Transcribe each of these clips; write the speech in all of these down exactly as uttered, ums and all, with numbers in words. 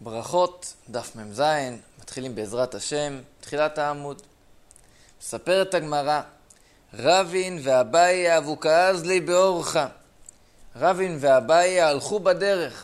ברכות, דף מ"ז, מתחילים בעזרת השם, תחילת העמוד. מספרת הגמרא, רבין ואביי אבו כאזלי באורחה. רבין ואביי הלכו בדרך.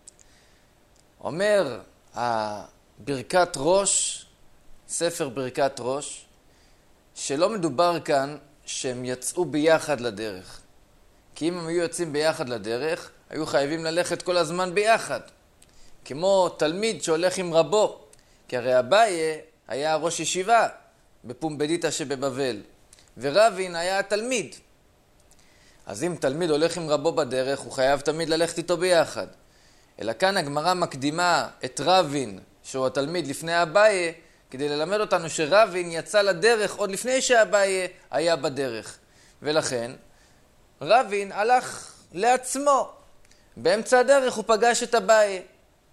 אומר ברכת ראש, ספר ברכת ראש, שלא מדובר כאן שהם יצאו ביחד לדרך. כי אם הם היו יוצאים ביחד לדרך, היו חייבים ללכת כל הזמן ביחד. כמו תלמיד שהולך עם רבו, כי הרי אביי היה ראש ישיבה בפומבדיתא שבבבל, ורבין היה התלמיד. אז אם תלמיד הולך עם רבו בדרך, הוא חייב תמיד ללכת איתו ביחד. אלא כאן הגמרא מקדימה את רבין, שהוא התלמיד לפני אביי, כדי ללמד אותנו שרבין יצא לדרך עוד לפני שאביי היה בדרך. ולכן רבין הלך לעצמו. באמצע הדרך הוא פגש את אביי.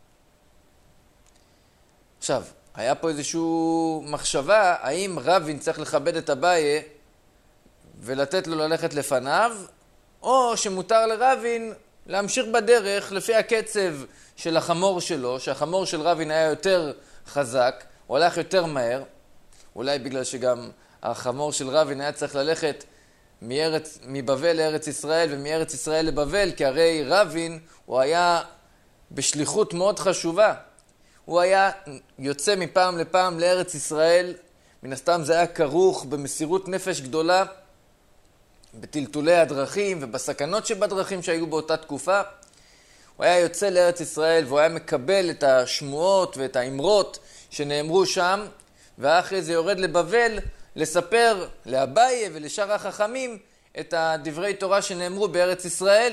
עכשיו, היה פה איזושהי מחשבה, האם רבין צריך לכבד את אביי ולתת לו ללכת לפניו, או שמותר לרבין להמשיך בדרך לפי הקצב של החמור שלו, שהחמור של רבין היה יותר חזק, הוא הלך יותר מהר, אולי בגלל שגם החמור של רבין היה צריך ללכת מארץ, מבבל לארץ ישראל ומארץ ישראל לבבל, כי הרי רבין הוא היה בשליחות מאוד חשובה. הוא היה יוצא מפעם לפעם לארץ ישראל, מן הסתם זה היה כרוך במסירות נפש גדולה, בטלטולי הדרכים ובסכנות שבדרכים שהיו באותה תקופה. הוא היה יוצא לארץ ישראל והוא היה מקבל את השמועות ואת האמרות שנאמרו שם, ואחרי זה יורד לבבל לספר לאביי ולשאר החכמים את הדברי תורה שנאמרו בארץ ישראל.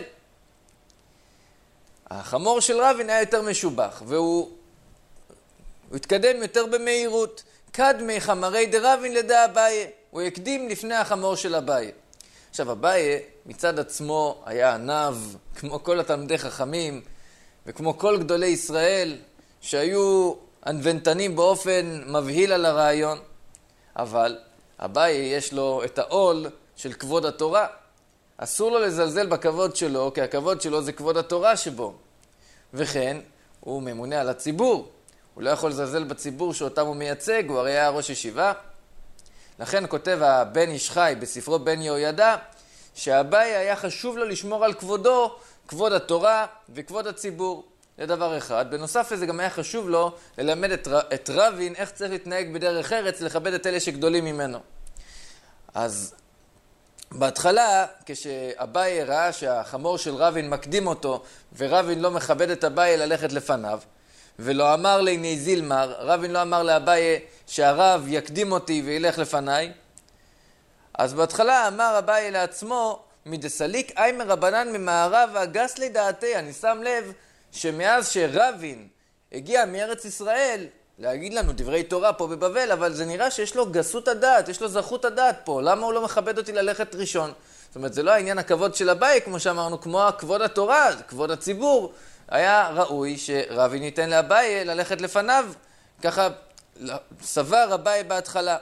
החמור של רבין היה יותר משובח, והוא הוא התקדם יותר במהירות. קדמי חמרי דרבין לדע אביי, הוא יקדים לפני החמור של אביי. עכשיו אביי מצד עצמו היה ענב, כמו כל התלמידי חכמים, וכמו כל גדולי ישראל, שהיו ענוונתנים באופן מבהיל על הרעיון. אבל אביי יש לו את העול של כבוד התורה. אסור לו לזלזל בכבוד שלו, כי הכבוד שלו זה כבוד התורה שבו. וכן, הוא ממונה על הציבור. הוא לא יכול לזלזל בציבור שאותם הוא מייצג, הוא הרי היה ראש ישיבה. לכן כותב הבן איש חי בספרו בן יהוידע, שאביי היה חשוב לו לשמור על כבודו, כבוד התורה וכבוד הציבור. זה דבר אחד. בנוסף לזה גם היה חשוב לו ללמד את, את רבין איך צריך להתנהג בדרך ארץ, לכבד את אלה שגדולים ממנו. אז בהתחלה, כשאביי ראה שהחמור של רבין מקדים אותו, ורבין לא מכבד את אביי ללכת לפניו, ולא אמר לעיני זילמר, רבין לא אמר לאביי שהרב יקדים אותי וילך לפניי, אז בהתחלה אמר אביי לעצמו, מדסליק איימר רבנן ממערב והגס לדעתי. אני שם לב שמאז שרבין הגיע מארץ ישראל להגיד לנו דברי תורה פה בבבל, אבל זה נראה שיש לו גסות הדעת, יש לו זכות הדעת פה. למה הוא לא מכבד אותי ללכת ראשון? זאת אומרת, זה לא העניין הכבוד של אביי, כמו שאמרנו, כמו כבוד התורה, כבוד הציבור. היה ראוי שרבין ייתן לאביי ללכת לפניו. ככה סבר אביי בהתחלה.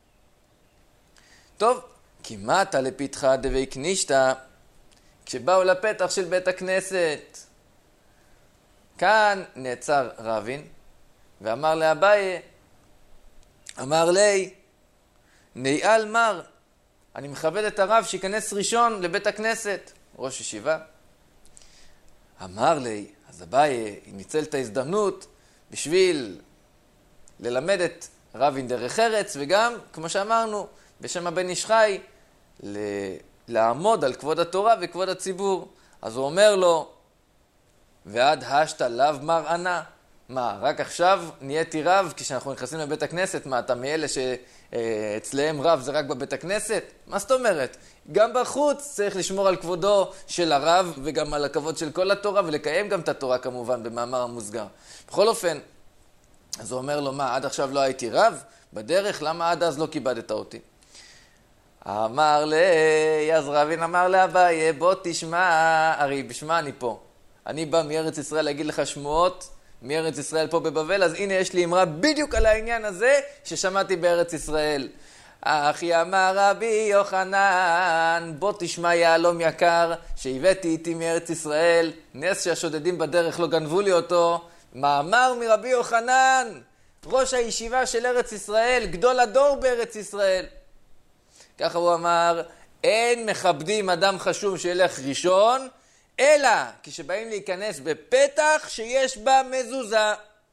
טוב, כמעט לפתחה דבי כנישתא, כשבאו לפתח של בית הכנסת, כאן נעצר רבין ואמר לאביי, אמר לי, נעל מר, אני מכבד את הרב שיכנס ראשון לבית הכנסת, ראש ישיבה. אמר לי, אז אביי ניצל את ההזדמנות בשביל ללמד את רבין דרך ארץ, וגם, כמו שאמרנו, בשם הבן איש חי, לעמוד על כבוד התורה וכבוד הציבור. אז הוא אומר לו, ועד השת לאו מר ענה. מה, רק עכשיו נהייתי רב כשאנחנו נכנסים לבית הכנסת? מה, אתה מאלה שאצלהם רב זה רק בבית הכנסת? מה זאת אומרת? גם בחוץ צריך לשמור על כבודו של הרב וגם על הכבוד של כל התורה, ולקיים גם את התורה כמובן במאמר המוסגר. בכל אופן, אז הוא אומר לו, מה, עד עכשיו לא הייתי רב? בדרך, למה עד אז לא כיבדת אותי? אמר לי, אז רבין אמר לאביי, בוא תשמע, הרי בשמה אני פה. אני בא מארץ ישראל להגיד לך שמועות, מארץ ישראל פה בבבל, אז הנה יש לי אמרה בדיוק על העניין הזה ששמעתי בארץ ישראל. אחי אמר רבי יוחנן, בוא תשמע יעלום יקר, שהבאתי איתי מארץ ישראל, נס שהשודדים בדרך לא גנבו לי אותו, מאמר מרבי יוחנן, ראש הישיבה של ארץ ישראל, גדול הדור בארץ ישראל. ככה הוא אמר, אין מכבדים אדם חשוב שילך ראשון, אלא כשבאים להיכנס בפתח שיש בה מזוזה.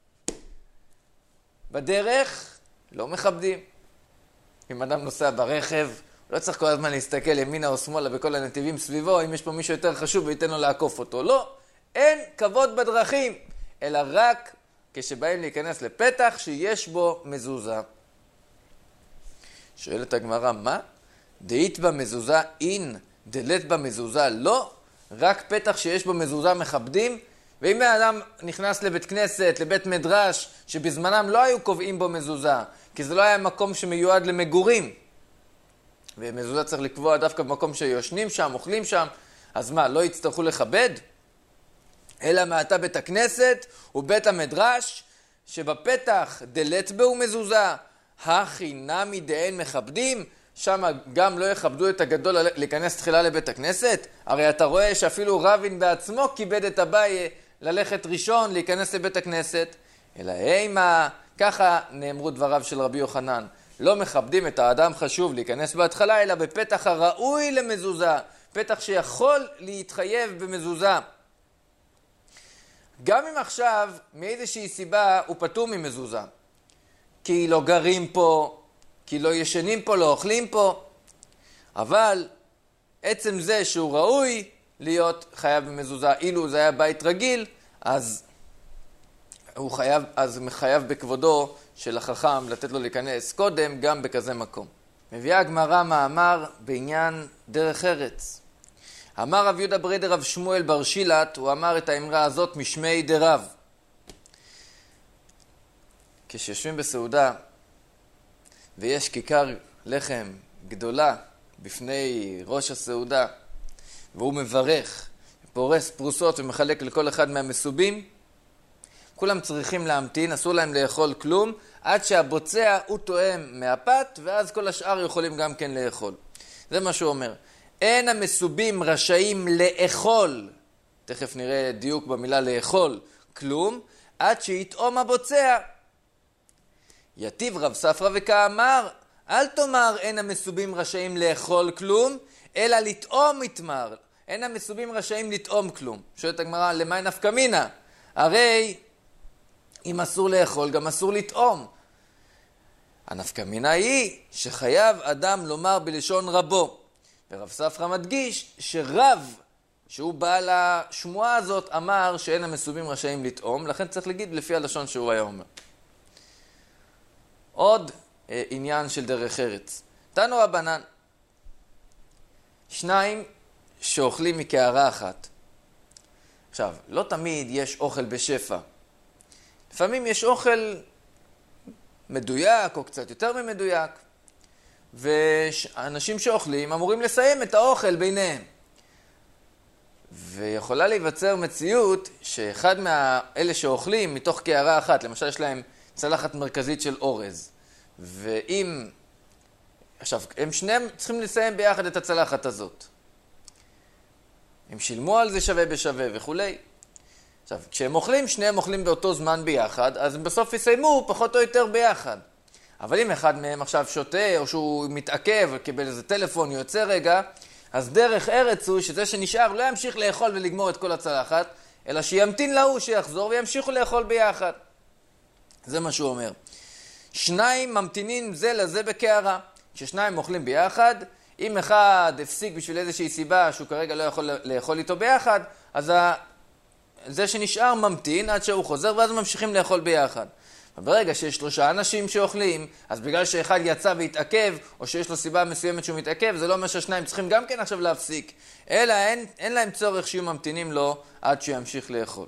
בדרך לא מכבדים. אם אדם נוסע ברכב, לא צריך כל הזמן להסתכל ימינה או שמאלה בכל הנתיבים סביבו, אם יש פה מישהו יותר חשוב וייתן לו לעקוף אותו. לא, אין כבוד בדרכים, אלא רק כשבאים להיכנס לפתח שיש בו מזוזה. שואלת הגמרא, מה? דאית במזוזה אין, דלת במזוזה לא? רק פתח שיש בו מזוזה מכבדים? ואם האדם נכנס לבית כנסת, לבית מדרש, שבזמנם לא היו קובעים בו מזוזה, כי זה לא היה מקום שמיועד למגורים, ומזוזה צריך לקבוע דווקא במקום שיושנים שם, אוכלים שם, אז מה, לא יצטרכו לכבד? אלא מעתה בית הכנסת ובית המדרש, שבפתח דלת בו מזוזה, הכי נמי דאין מכבדים, שם גם לא יכבדו את הגדול להיכנס תחילה לבית הכנסת? הרי אתה רואה שאפילו רבין בעצמו כיבד את אביי ללכת ראשון להיכנס לבית הכנסת. אלא אימה, ככה נאמרו דבריו של רבי יוחנן, לא מכבדים את האדם חשוב להיכנס בהתחלה, אלא בפתח הראוי למזוזה, פתח שיכול להתחייב במזוזה. גם אם עכשיו מאיזושהי סיבה הוא פטור ממזוזה, כי לא גרים פה, כי לא ישנים פה, לא אוכלים פה, אבל עצם זה שהוא ראוי להיות חייב במזוזה, אילו זה היה בית רגיל, אז הוא חייב, אז מחייב בכבודו של החכם לתת לו להיכנס קודם גם בכזה מקום. מביאה הגמרא מאמר בעניין דרך ארץ. אמר רב יהודה ברי דרב שמואל בר שילת, הוא אמר את האמרה הזאת משמי דרב. כשיושבים בסעודה ויש כיכר לחם גדולה בפני ראש הסעודה, והוא מברך, פורס פרוסות ומחלק לכל אחד מהמסובים, כולם צריכים להמתין, אסור להם לאכול כלום, עד שהבוצע הוא תואם מהפת, ואז כל השאר יכולים גם כן לאכול. זה מה שהוא אומר. אין המסובים רשאים לאכול, תכף נראה דיוק במילה לאכול, כלום, עד שיתאום הבוצע. יתיב רב ספרא וכאמר, אל תאמר אין המסובים רשאים לאכול כלום, אלא לטעום יתמר. אין המסובים רשאים לטעום כלום. שואלת הגמרא, למה נפקא מינה? הרי אם אסור לאכול, גם אסור לטעום. הנפקא מינה היא שחייב אדם לומר בלשון רבו. ורב ספרא מדגיש שרב, שהוא בעל השמועה הזאת, אמר שאין המסובים רשאים לטעום, לכן צריך להגיד לפי הלשון שהוא היה אומר. עוד אה, עניין של דרך ארץ. תנו רבנן, שניים שאוכלים מקערה אחת. עכשיו, לא תמיד יש אוכל בשפע. לפעמים יש אוכל מדויק או קצת יותר ממדויק, ואנשים שאוכלים אמורים לסיים את האוכל ביניהם. ויכולה להיווצר מציאות שאחד מאלה שאוכלים מתוך קערה אחת, למשל יש להם צלחת מרכזית של אורז, ואם, עכשיו, הם שניהם צריכים לסיים ביחד את הצלחת הזאת. הם שילמו על זה שווה בשווה וכולי. עכשיו, כשהם אוכלים, שניהם אוכלים באותו זמן ביחד, אז הם בסוף יסיימו פחות או יותר ביחד. אבל אם אחד מהם עכשיו שותה, או שהוא מתעכב, קיבל איזה טלפון, יוצא רגע, אז דרך ארץ הוא שזה שנשאר לא ימשיך לאכול ולגמור את כל הצלחת, אלא שימתין להוא שיחזור וימשיכו לאכול ביחד. זה מה שהוא אומר. שניים ממתינים זה לזה בקערה. כששניים אוכלים ביחד, אם אחד הפסיק בשביל איזושהי סיבה שהוא כרגע לא יכול לאכול איתו ביחד, אז זה שנשאר ממתין עד שהוא חוזר, ואז ממשיכים לאכול ביחד. וברגע שיש שלושה אנשים שאוכלים, אז בגלל שאחד יצא והתעכב, או שיש לו סיבה מסוימת שהוא מתעכב, זה לא אומר שהשניים צריכים גם כן עכשיו להפסיק, אלא אין, אין להם צורך שיהיו ממתינים לו עד שימשיך לאכול.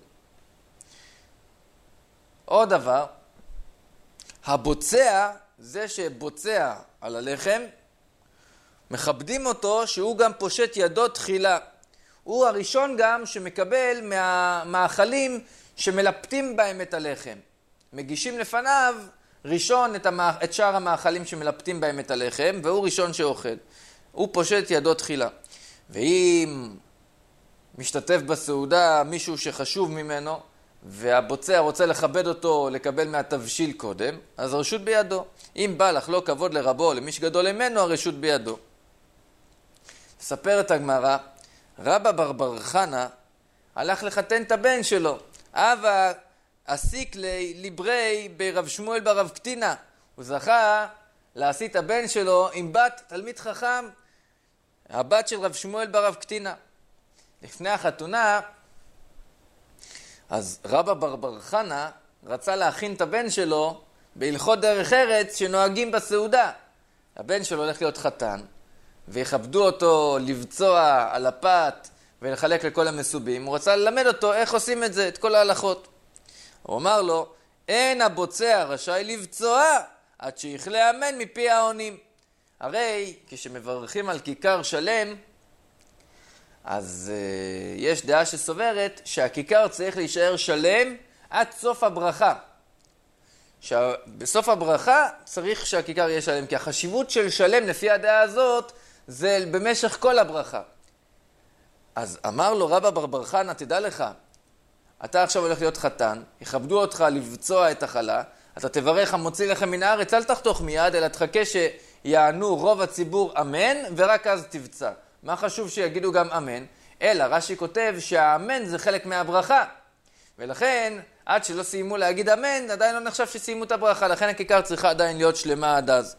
עוד דבר, הבוצע, זה שבוצע על הלחם, מכבדים אותו שהוא גם פושט ידו תחילה. הוא הראשון גם שמקבל מהמאכלים שמלפתים בהם את הלחם. מגישים לפניו ראשון את, המאכ... את שאר המאכלים שמלפתים בהם את הלחם, והוא ראשון שאוכל. הוא פושט ידו תחילה. ואם משתתף בסעודה מישהו שחשוב ממנו, והבוצע רוצה לכבד אותו, לקבל מהתבשיל קודם, אז הרשות בידו. אם בא לך לא כבוד לרבו, למי שגדול ממנו, הרשות בידו. מספרת הגמרא, רבא בר בר חנה הלך לחתן את הבן שלו. אבא עסיק ליברי ברב שמואל ברב קטינה. הוא זכה להשיא את הבן שלו עם בת תלמיד חכם, הבת של רב שמואל ברב קטינה. לפני החתונה, אז רבא בר בר חנה רצה להכין את הבן שלו בהלכות דרך ארץ שנוהגים בסעודה. הבן שלו הולך להיות חתן, ויכבדו אותו לבצוע על הפת ולחלק לכל המסובים. הוא רצה ללמד אותו איך עושים את זה, את כל ההלכות. הוא אמר לו, אין הבוצע רשאי לבצוע עד שיכלה אמן מפי העונים. הרי כשמברכים על כיכר שלם, אז uh, יש דעה שסוברת שהכיכר צריך להישאר שלם עד סוף הברכה. בסוף הברכה צריך שהכיכר יהיה שלם, כי החשיבות של שלם לפי הדעה הזאת זה במשך כל הברכה. אז אמר לו רבא בר בר חנה, תדע לך, אתה עכשיו הולך להיות חתן, יכבדו אותך לבצוע את החלה, אתה תברך המוציא לכם מן הארץ, אל תחתוך מיד, אלא תחכה שיענו רוב הציבור אמן, ורק אז תבצע. מה חשוב שיגידו גם אמן? אלא רש"י כותב שהאמן זה חלק מהברכה. ולכן, עד שלא סיימו להגיד אמן, עדיין לא נחשב שסיימו את הברכה, לכן הכיכר צריכה עדיין להיות שלמה עד אז.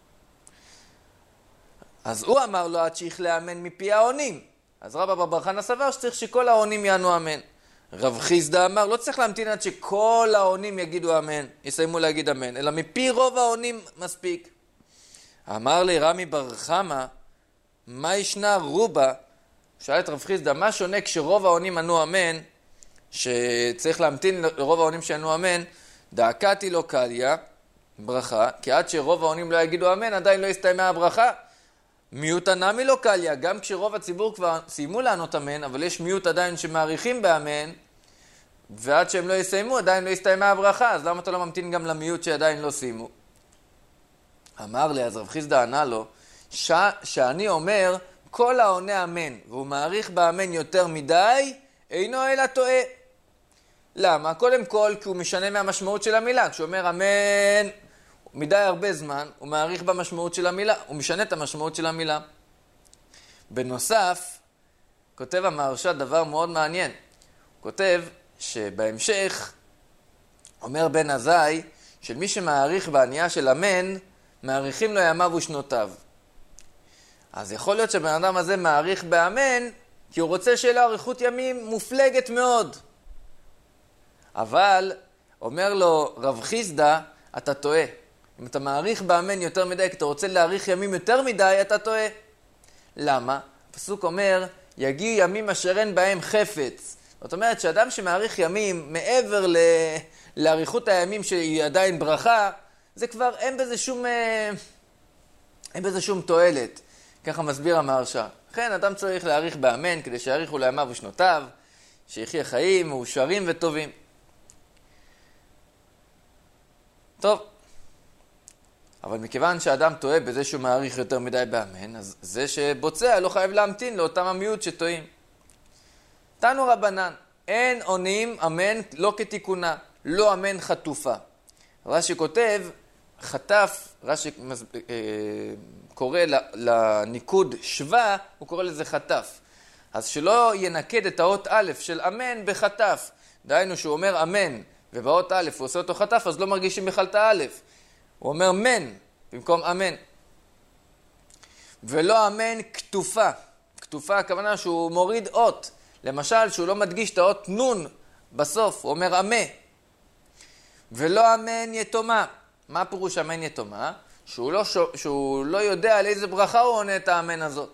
אז הוא אמר לו עד שיכלה אמן מפי העונים. אז רבא בר בר חנה סבר שצריך שכל העונים יענו אמן. רב חיסדא אמר, לא צריך להמתין עד שכל העונים יגידו אמן, יסיימו להגיד אמן, אלא מפי רוב העונים מספיק. אמר לי רמי בר חמא, מה ישנה רובה? שאל את רב חיסדא, מה שונה כשרוב העונים ענו אמן, שצריך להמתין לרוב העונים שענו אמן, דאקתי לו קליה, ברכה, כי עד שרוב העונים לא יגידו אמן, עדיין לא יסתיימה הברכה. מיעוט נמי לו קליה, גם כשרוב הציבור כבר סיימו לענות אמן, אבל יש מיעוט עדיין שמעריכים באמן, ועד שהם לא יסיימו, עדיין לא יסתיימה הברכה, אז למה אתה לא ממתין גם למיעוט שעדיין לא סיימו? אמר לי, אז רב חיסדא ענה לו, ש... שאני אומר, כל העונה אמן, והוא מעריך באמן יותר מדי, אינו אלא טועה. למה? קודם כל, כי הוא משנה מהמשמעות של המילה. כשהוא אומר אמן מדי הרבה זמן, הוא מעריך במשמעות של המילה, הוא משנה את המשמעות של המילה. בנוסף, כותב המהרש"א דבר מאוד מעניין. הוא כותב שבהמשך, אומר בן עזאי, של מי שמעריך בענייה של אמן, מעריכים לו ימיו ושנותיו. אז יכול להיות שבן אדם הזה מעריך באמן, כי הוא רוצה שיהיה לו אריכות ימים מופלגת מאוד. אבל, אומר לו רב חיסדא, אתה טועה. אם אתה מעריך באמן יותר מדי, כי אתה רוצה להאריך ימים יותר מדי, אתה טועה. למה? הפסוק אומר, יגיעו ימים אשר אין בהם חפץ. זאת אומרת, שאדם שמעריך ימים מעבר ל... לאריכות הימים שהיא עדיין ברכה, זה כבר אין בזה שום, אין בזה שום תועלת. ככה מסביר המהרש"א. לכן אדם צריך להאריך באמן כדי שיאריכו לימיו ושנותיו, שיחיה חיים מאושרים וטובים. טוב, אבל מכיוון שאדם טועה בזה שהוא מעריך יותר מדי באמן, אז זה שבוצע לא חייב להמתין לאותם המיעוט שטועים. תנו רבנן, אין עונים אמן לא כתיקונה, לא אמן חטופה. רש"י כותב, חטף, רש"י קורא לניקוד שווה, הוא קורא לזה חטף. אז שלא ינקד את האות א' של אמן בחטף. דהיינו שהוא אומר אמן, ובאות א' הוא עושה אותו חטף, אז לא מרגישים בכלל את האלף. הוא אומר מן, במקום אמן. ולא אמן כתופה. כתופה הכוונה שהוא מוריד אות. למשל, שהוא לא מדגיש את האות נון בסוף, הוא אומר אמה. ולא אמן יתומה. מה פירוש אמן יתומה? שהוא לא, שהוא לא יודע על איזה ברכה הוא עונה את האמן הזאת.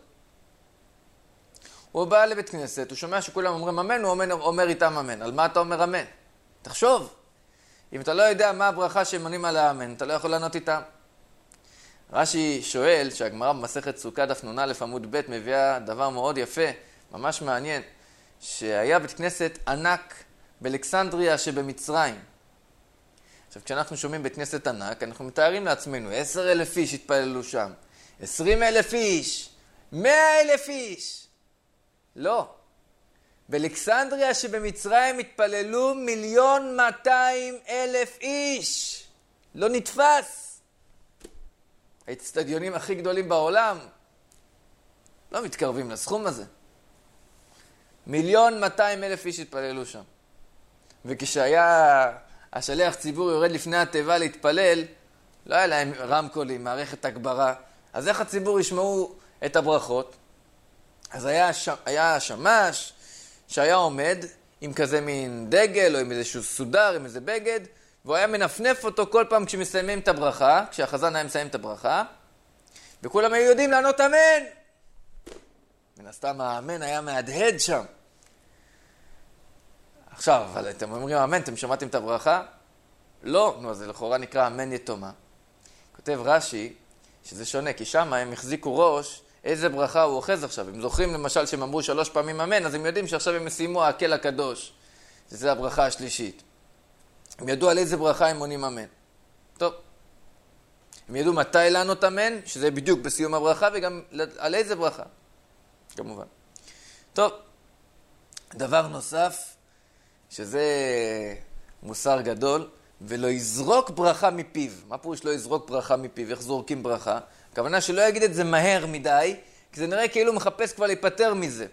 הוא בא לבית כנסת, הוא שומע שכולם אומרים אמן, הוא אומר, אומר איתם אמן. על מה אתה אומר אמן? תחשוב. אם אתה לא יודע מה הברכה שהם עונים על האמן, אתה לא יכול לענות איתם. רש"י שואל, שהגמרא במסכת סוכה דף נ"א עמוד ב' מביאה דבר מאוד יפה, ממש מעניין, שהיה בית כנסת ענק באלכסנדריה שבמצרים. עכשיו, כשאנחנו שומעים בית כנסת ענק, אנחנו מתארים לעצמנו, עשר אלף איש התפללו שם, עשרים אלף איש, מאה אלף איש. לא. באלכסנדריה שבמצרים התפללו מיליון מאתיים אלף איש. לא נתפס. האצטדיונים הכי גדולים בעולם לא מתקרבים לסכום הזה. מיליון מאתיים אלף איש התפללו שם. וכשהיה השליח ציבור יורד לפני התיבה להתפלל, לא היה להם רמקולים, מערכת הגברה. אז איך הציבור ישמעו את הברכות? אז היה, היה שמש שהיה עומד עם כזה מין דגל או עם איזשהו סודר, עם איזה בגד, והוא היה מנפנף אותו כל פעם כשמסיימים את הברכה, כשהחזן היה מסיים את הברכה, וכולם היו יודעים לענות אמן. מן הסתם האמן היה מהדהד שם. עכשיו, אבל אתם אומרים אמן, אתם שמעתם את הברכה? לא, נו, אז זה לכאורה נקרא אמן יתומה. כותב רש"י שזה שונה, כי שם הם החזיקו ראש איזה ברכה הוא אוחז עכשיו. הם זוכרים למשל שהם אמרו שלוש פעמים אמן, אז הם יודעים שעכשיו הם מסיימו הקל הקדוש. שזה הברכה השלישית. הם ידעו על איזה ברכה הם עונים אמן. טוב. הם ידעו מתי לענות אמן, שזה בדיוק בסיום הברכה, וגם על איזה ברכה. כמובן. טוב. דבר נוסף, שזה מוסר גדול, ולא יזרוק ברכה מפיו. מה פירוש לא יזרוק ברכה מפיו? איך זורקים ברכה? הכוונה שלא יגיד את זה מהר מדי, כי זה נראה כאילו מחפש כבר להיפטר מזה.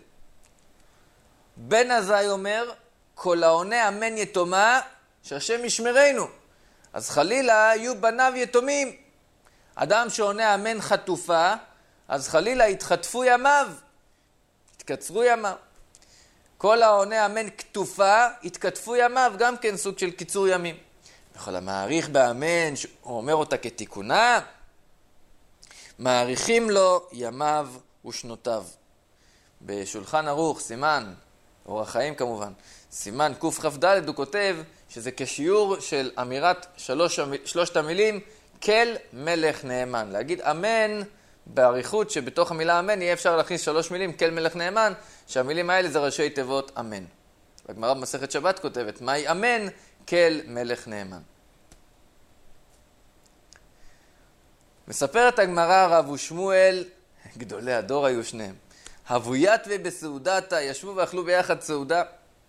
בן עזאי אומר, כל העונה אמן יתומה, שהשם ישמרנו. אז חלילה יהיו בניו יתומים. אדם שעונה אמן חטופה, אז חלילה יתחטפו ימיו, יתקצרו ימיו. כל העונה אמן כתופה, יתכתפו ימיו, גם כן סוג של קיצור ימים. וכל המעריך באמן, הוא אומר אותה כתיקונה, מעריכים לו ימיו ושנותיו. בשולחן ערוך, סימן, אורח חיים כמובן, סימן קכ"ד הוא כותב שזה כשיעור של אמירת שלוש, שלושת המילים, כל מלך נאמן. להגיד אמן בעריכות שבתוך המילה אמן יהיה אפשר להכניס שלוש מילים, כל מלך נאמן, שהמילים האלה זה ראשי תיבות אמן. הגמרא במסכת שבת כותבת, מהי אמן? כל מלך נאמן. מספרת הגמרא רב ושמואל, גדולי הדור היו שניהם, הבוית ובסעודתה, ישבו ואכלו ביחד סעודה.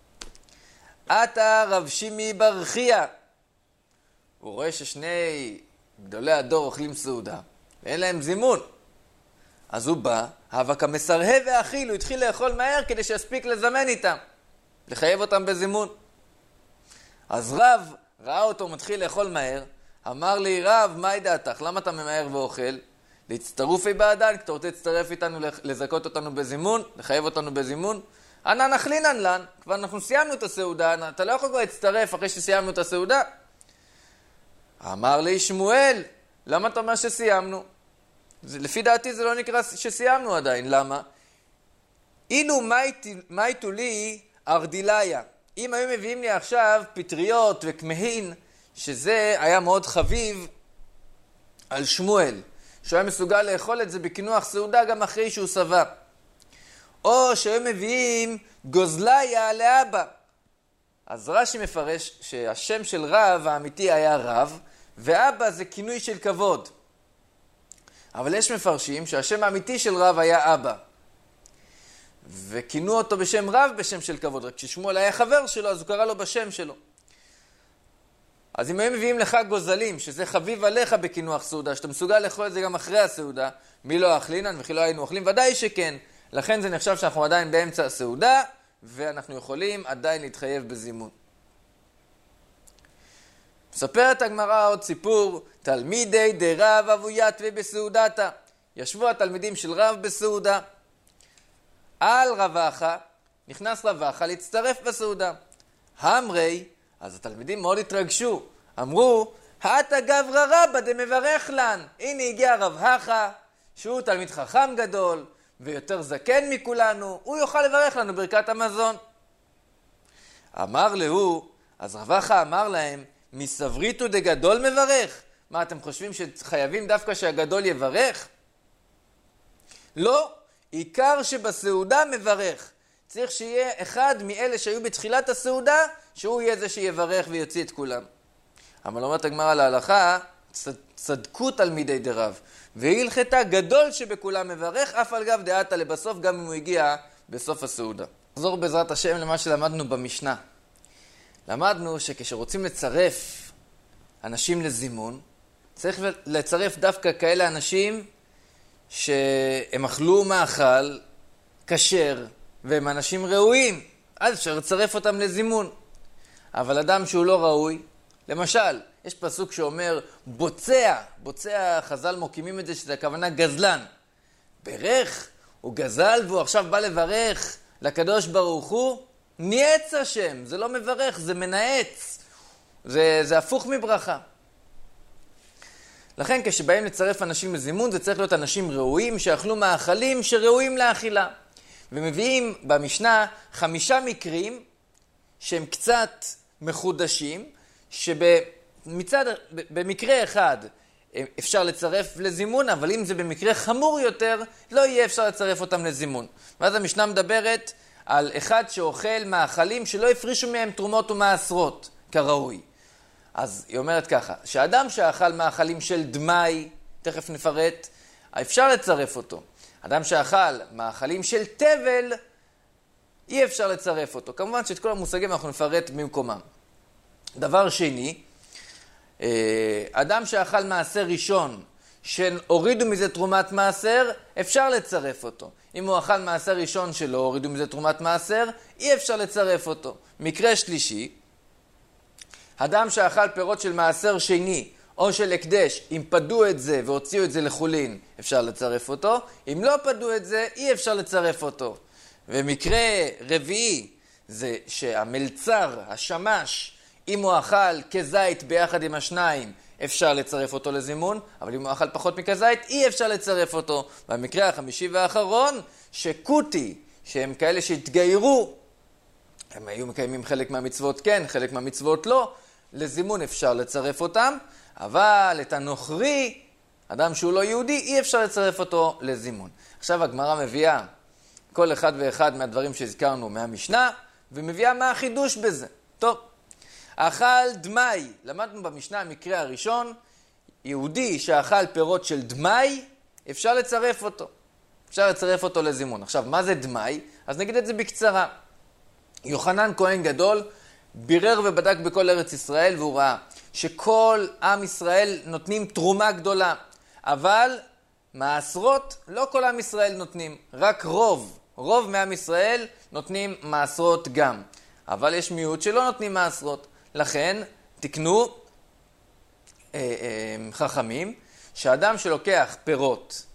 עתה רב שימי בר חייא, הוא רואה ששני גדולי הדור אוכלים סעודה, ואין להם זימון. אז הוא בא, הווה כמסרהב ואכיל, הוא התחיל לאכול מהר כדי שיספיק לזמן איתם, לחייב אותם בזימון. אז רב ראה אותו מתחיל לאכול מהר, אמר לי, רב, מה דעתך? למה אתה ממהר ואוכל? להצטרופי בעדן, כי אתה רוצה להצטרף איתנו, לזכות אותנו בזימון, לחייב אותנו בזימון. אנא נחלינן לן, כבר אנחנו סיימנו את הסעודה, אתה לא יכול כבר להצטרף אחרי שסיימנו את הסעודה. אמר לי, שמואל, למה אתה אומר שסיימנו? זה, לפי דעתי זה לא נקרא שסיימנו עדיין, למה? אילו מייתו לי ארדיליה, אם היו מביאים לי עכשיו פטריות וכמהין, שזה היה מאוד חביב על שמואל, שהוא היה מסוגל לאכול את זה בכינוח סעודה גם אחרי שהוא שבע. או שהיו מביאים גוזליה לאבא. אז רש"י מפרש שהשם של רב האמיתי היה רב, ואבא זה כינוי של כבוד. אבל יש מפרשים שהשם האמיתי של רב היה אבא. וכינו אותו בשם רב בשם של כבוד, רק כששמואל היה חבר שלו, אז הוא קרא לו בשם שלו. אז אם הם מביאים לך גוזלים, שזה חביב עליך בכינוח סעודה, שאתה מסוגל לאכול את זה גם אחרי הסעודה, מי לא אכלינן וכי לא היינו אוכלים? ודאי שכן. לכן זה נחשב שאנחנו עדיין באמצע הסעודה, ואנחנו יכולים עדיין להתחייב בזימון. מספרת הגמרא עוד סיפור, תלמידי דרב אבוית ובסעודתה. ישבו התלמידים של רב בסעודה. על רבחה, נכנס רבחה להצטרף בסעודה. המרי, אז התלמידים מאוד התרגשו, אמרו, האתה גברא רבא דמברך לן. הנה הגיע רבחה, שהוא תלמיד חכם גדול, ויותר זקן מכולנו, הוא יוכל לברך לנו ברכת המזון. אמר לו, אז רבחה אמר להם, מסבריתו דגדול מברך. מה, אתם חושבים שחייבים דווקא שהגדול יברך? לא, עיקר שבסעודה מברך. צריך שיהיה אחד מאלה שהיו בתחילת הסעודה, שהוא יהיה זה שיברך ויוציא את כולם. אבל אומרת הגמרא להלכה, צדקו תלמידי דרב, והלכתה גדול שבכולם מברך, אף על גב דעתה לבסוף, גם אם הוא הגיע בסוף הסעודה. נחזור בעזרת השם למה שלמדנו במשנה. למדנו שכשרוצים לצרף אנשים לזימון, צריך לצרף דווקא כאלה אנשים שהם אכלו מאכל כשר והם אנשים ראויים. אז אפשר לצרף אותם לזימון. אבל אדם שהוא לא ראוי, למשל, יש פסוק שאומר בוצע, בוצע, חז"ל מוקימים את זה שזה הכוונה גזלן. ברך, הוא גזל והוא עכשיו בא לברך לקדוש ברוך הוא, נייץ השם, זה לא מברך, זה מנאץ, זה, זה הפוך מברכה. לכן כשבאים לצרף אנשים לזימון, זה צריך להיות אנשים ראויים שאכלו מאכלים שראויים לאכילה. ומביאים במשנה חמישה מקרים שהם קצת מחודשים, שמצד, במקרה אחד אפשר לצרף לזימון, אבל אם זה במקרה חמור יותר, לא יהיה אפשר לצרף אותם לזימון. ואז המשנה מדברת על אחד שאוכל מאכלים שלא הפרישו מהם תרומות ומעשרות כראוי. אז היא אומרת ככה, שאדם שאכל מאכלים של דמאי, תכף נפרט, אפשר לצרף אותו. אדם שאכל מאכלים של תבל, אי אפשר לצרף אותו. כמובן שאת כל המושגים אנחנו נפרט במקומם. דבר שני, אדם שאכל מעשר ראשון, שהורידו מזה תרומת מעשר, אפשר לצרף אותו. אם הוא אכל מעשר ראשון שלא הורידו מזה תרומת מעשר, אי אפשר לצרף אותו. מקרה שלישי, אדם שאכל פירות של מעשר שני, או של הקדש, אם פדו את זה והוציאו את זה לחולין, אפשר לצרף אותו. אם לא פדו את זה, אי אפשר לצרף אותו. ומקרה רביעי, זה שהמלצר, השמש, אם הוא אכל כזית ביחד עם השניים, אפשר לצרף אותו לזימון, אבל אם הוא אכל פחות מכזית, אי אפשר לצרף אותו. והמקרה החמישי והאחרון, שקוטי, שהם כאלה שהתגיירו, הם היו מקיימים חלק מהמצוות כן, חלק מהמצוות לא, לזימון אפשר לצרף אותם, אבל את הנוכרי, אדם שהוא לא יהודי, אי אפשר לצרף אותו לזימון. עכשיו הגמרא מביאה כל אחד ואחד מהדברים שהזכרנו מהמשנה, ומביאה מה החידוש בזה. טוב, אכל דמאי, למדנו במשנה המקרה הראשון, יהודי שאכל פירות של דמאי, אפשר לצרף אותו. אפשר לצרף אותו לזימון. עכשיו, מה זה דמאי? אז נגיד את זה בקצרה. יוחנן כהן גדול בירר ובדק בכל ארץ ישראל, והוא ראה שכל עם ישראל נותנים תרומה גדולה, אבל מעשרות לא כל עם ישראל נותנים, רק רוב, רוב מעם ישראל נותנים מעשרות גם. אבל יש מיעוט שלא נותנים מעשרות. לכן תקנו אה, אה, חכמים שאדם שלוקח פירות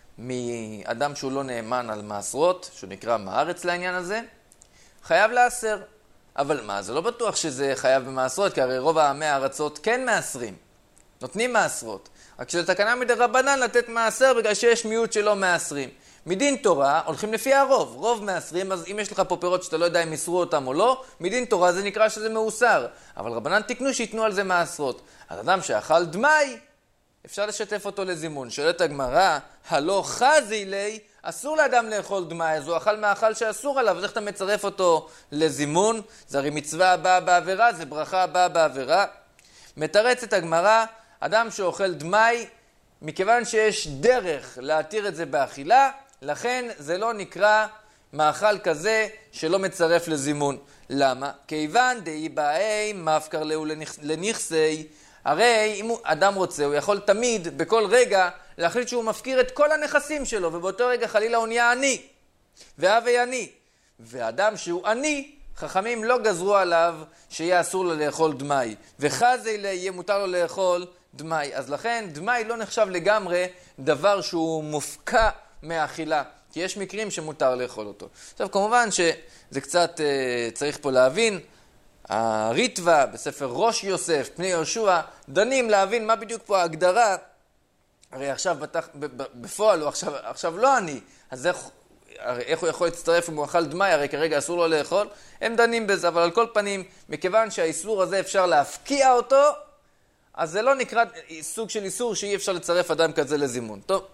מאדם שהוא לא נאמן על מעשרות, שהוא נקרא מארץ לעניין הזה, חייב לעשר. אבל מה, זה לא בטוח שזה חייב במעשרות, כי הרי רוב העמי הארצות כן מעשרים, נותנים מעשרות. רק שזה תקנה מדרבנן לתת מעשר בגלל שיש מיעוט שלא מעשרים. מדין תורה הולכים לפי הרוב, רוב מעשרים, אז אם יש לך פה פירות שאתה לא יודע אם יסרו אותם או לא, מדין תורה זה נקרא שזה מאוסר. אבל רבנן תקנו שיתנו על זה מעשרות. אז אדם שאכל דמאי, אפשר לשתף אותו לזימון. שואלת הגמרא, הלא חזי לי, אסור לאדם לאכול דמאי, אז הוא אכל מאכל שאסור עליו, אז איך אתה מצרף אותו לזימון? זה הרי מצווה הבאה בעבירה, זה ברכה הבאה בעבירה. מתרצת הגמרא, אדם שאוכל דמאי, מכיוון שיש דרך להתיר את זה באכילה, לכן זה לא נקרא מאכל כזה שלא מצרף לזימון. למה? כיוון דאי באי מפקר לאו לנכסי, הרי אם אדם רוצה, הוא יכול תמיד, בכל רגע, להחליט שהוא מפקיר את כל הנכסים שלו, ובאותו רגע חלילה הוא נהיה עני, ואבי עני. ואדם שהוא עני, חכמים לא גזרו עליו שיהיה אסור לו לאכול דמאי, וחזי לי יהיה מותר לו לאכול דמאי. אז לכן דמאי לא נחשב לגמרי דבר שהוא מופקע מאכילה, כי יש מקרים שמותר לאכול אותו. עכשיו כמובן שזה קצת אה, צריך פה להבין, הריטווה בספר ראש יוסף, פני יהושע, דנים להבין מה בדיוק פה ההגדרה. הרי עכשיו בתח, בפועל הוא עכשיו, עכשיו לא עני, אז איך, איך הוא יכול להצטרף אם הוא אכל דמאי, הרי כרגע אסור לו לאכול, הם דנים בזה, אבל על כל פנים, מכיוון שהאיסור הזה אפשר להפקיע אותו, אז זה לא נקרא סוג של איסור שאי אפשר לצרף אדם כזה לזימון. טוב,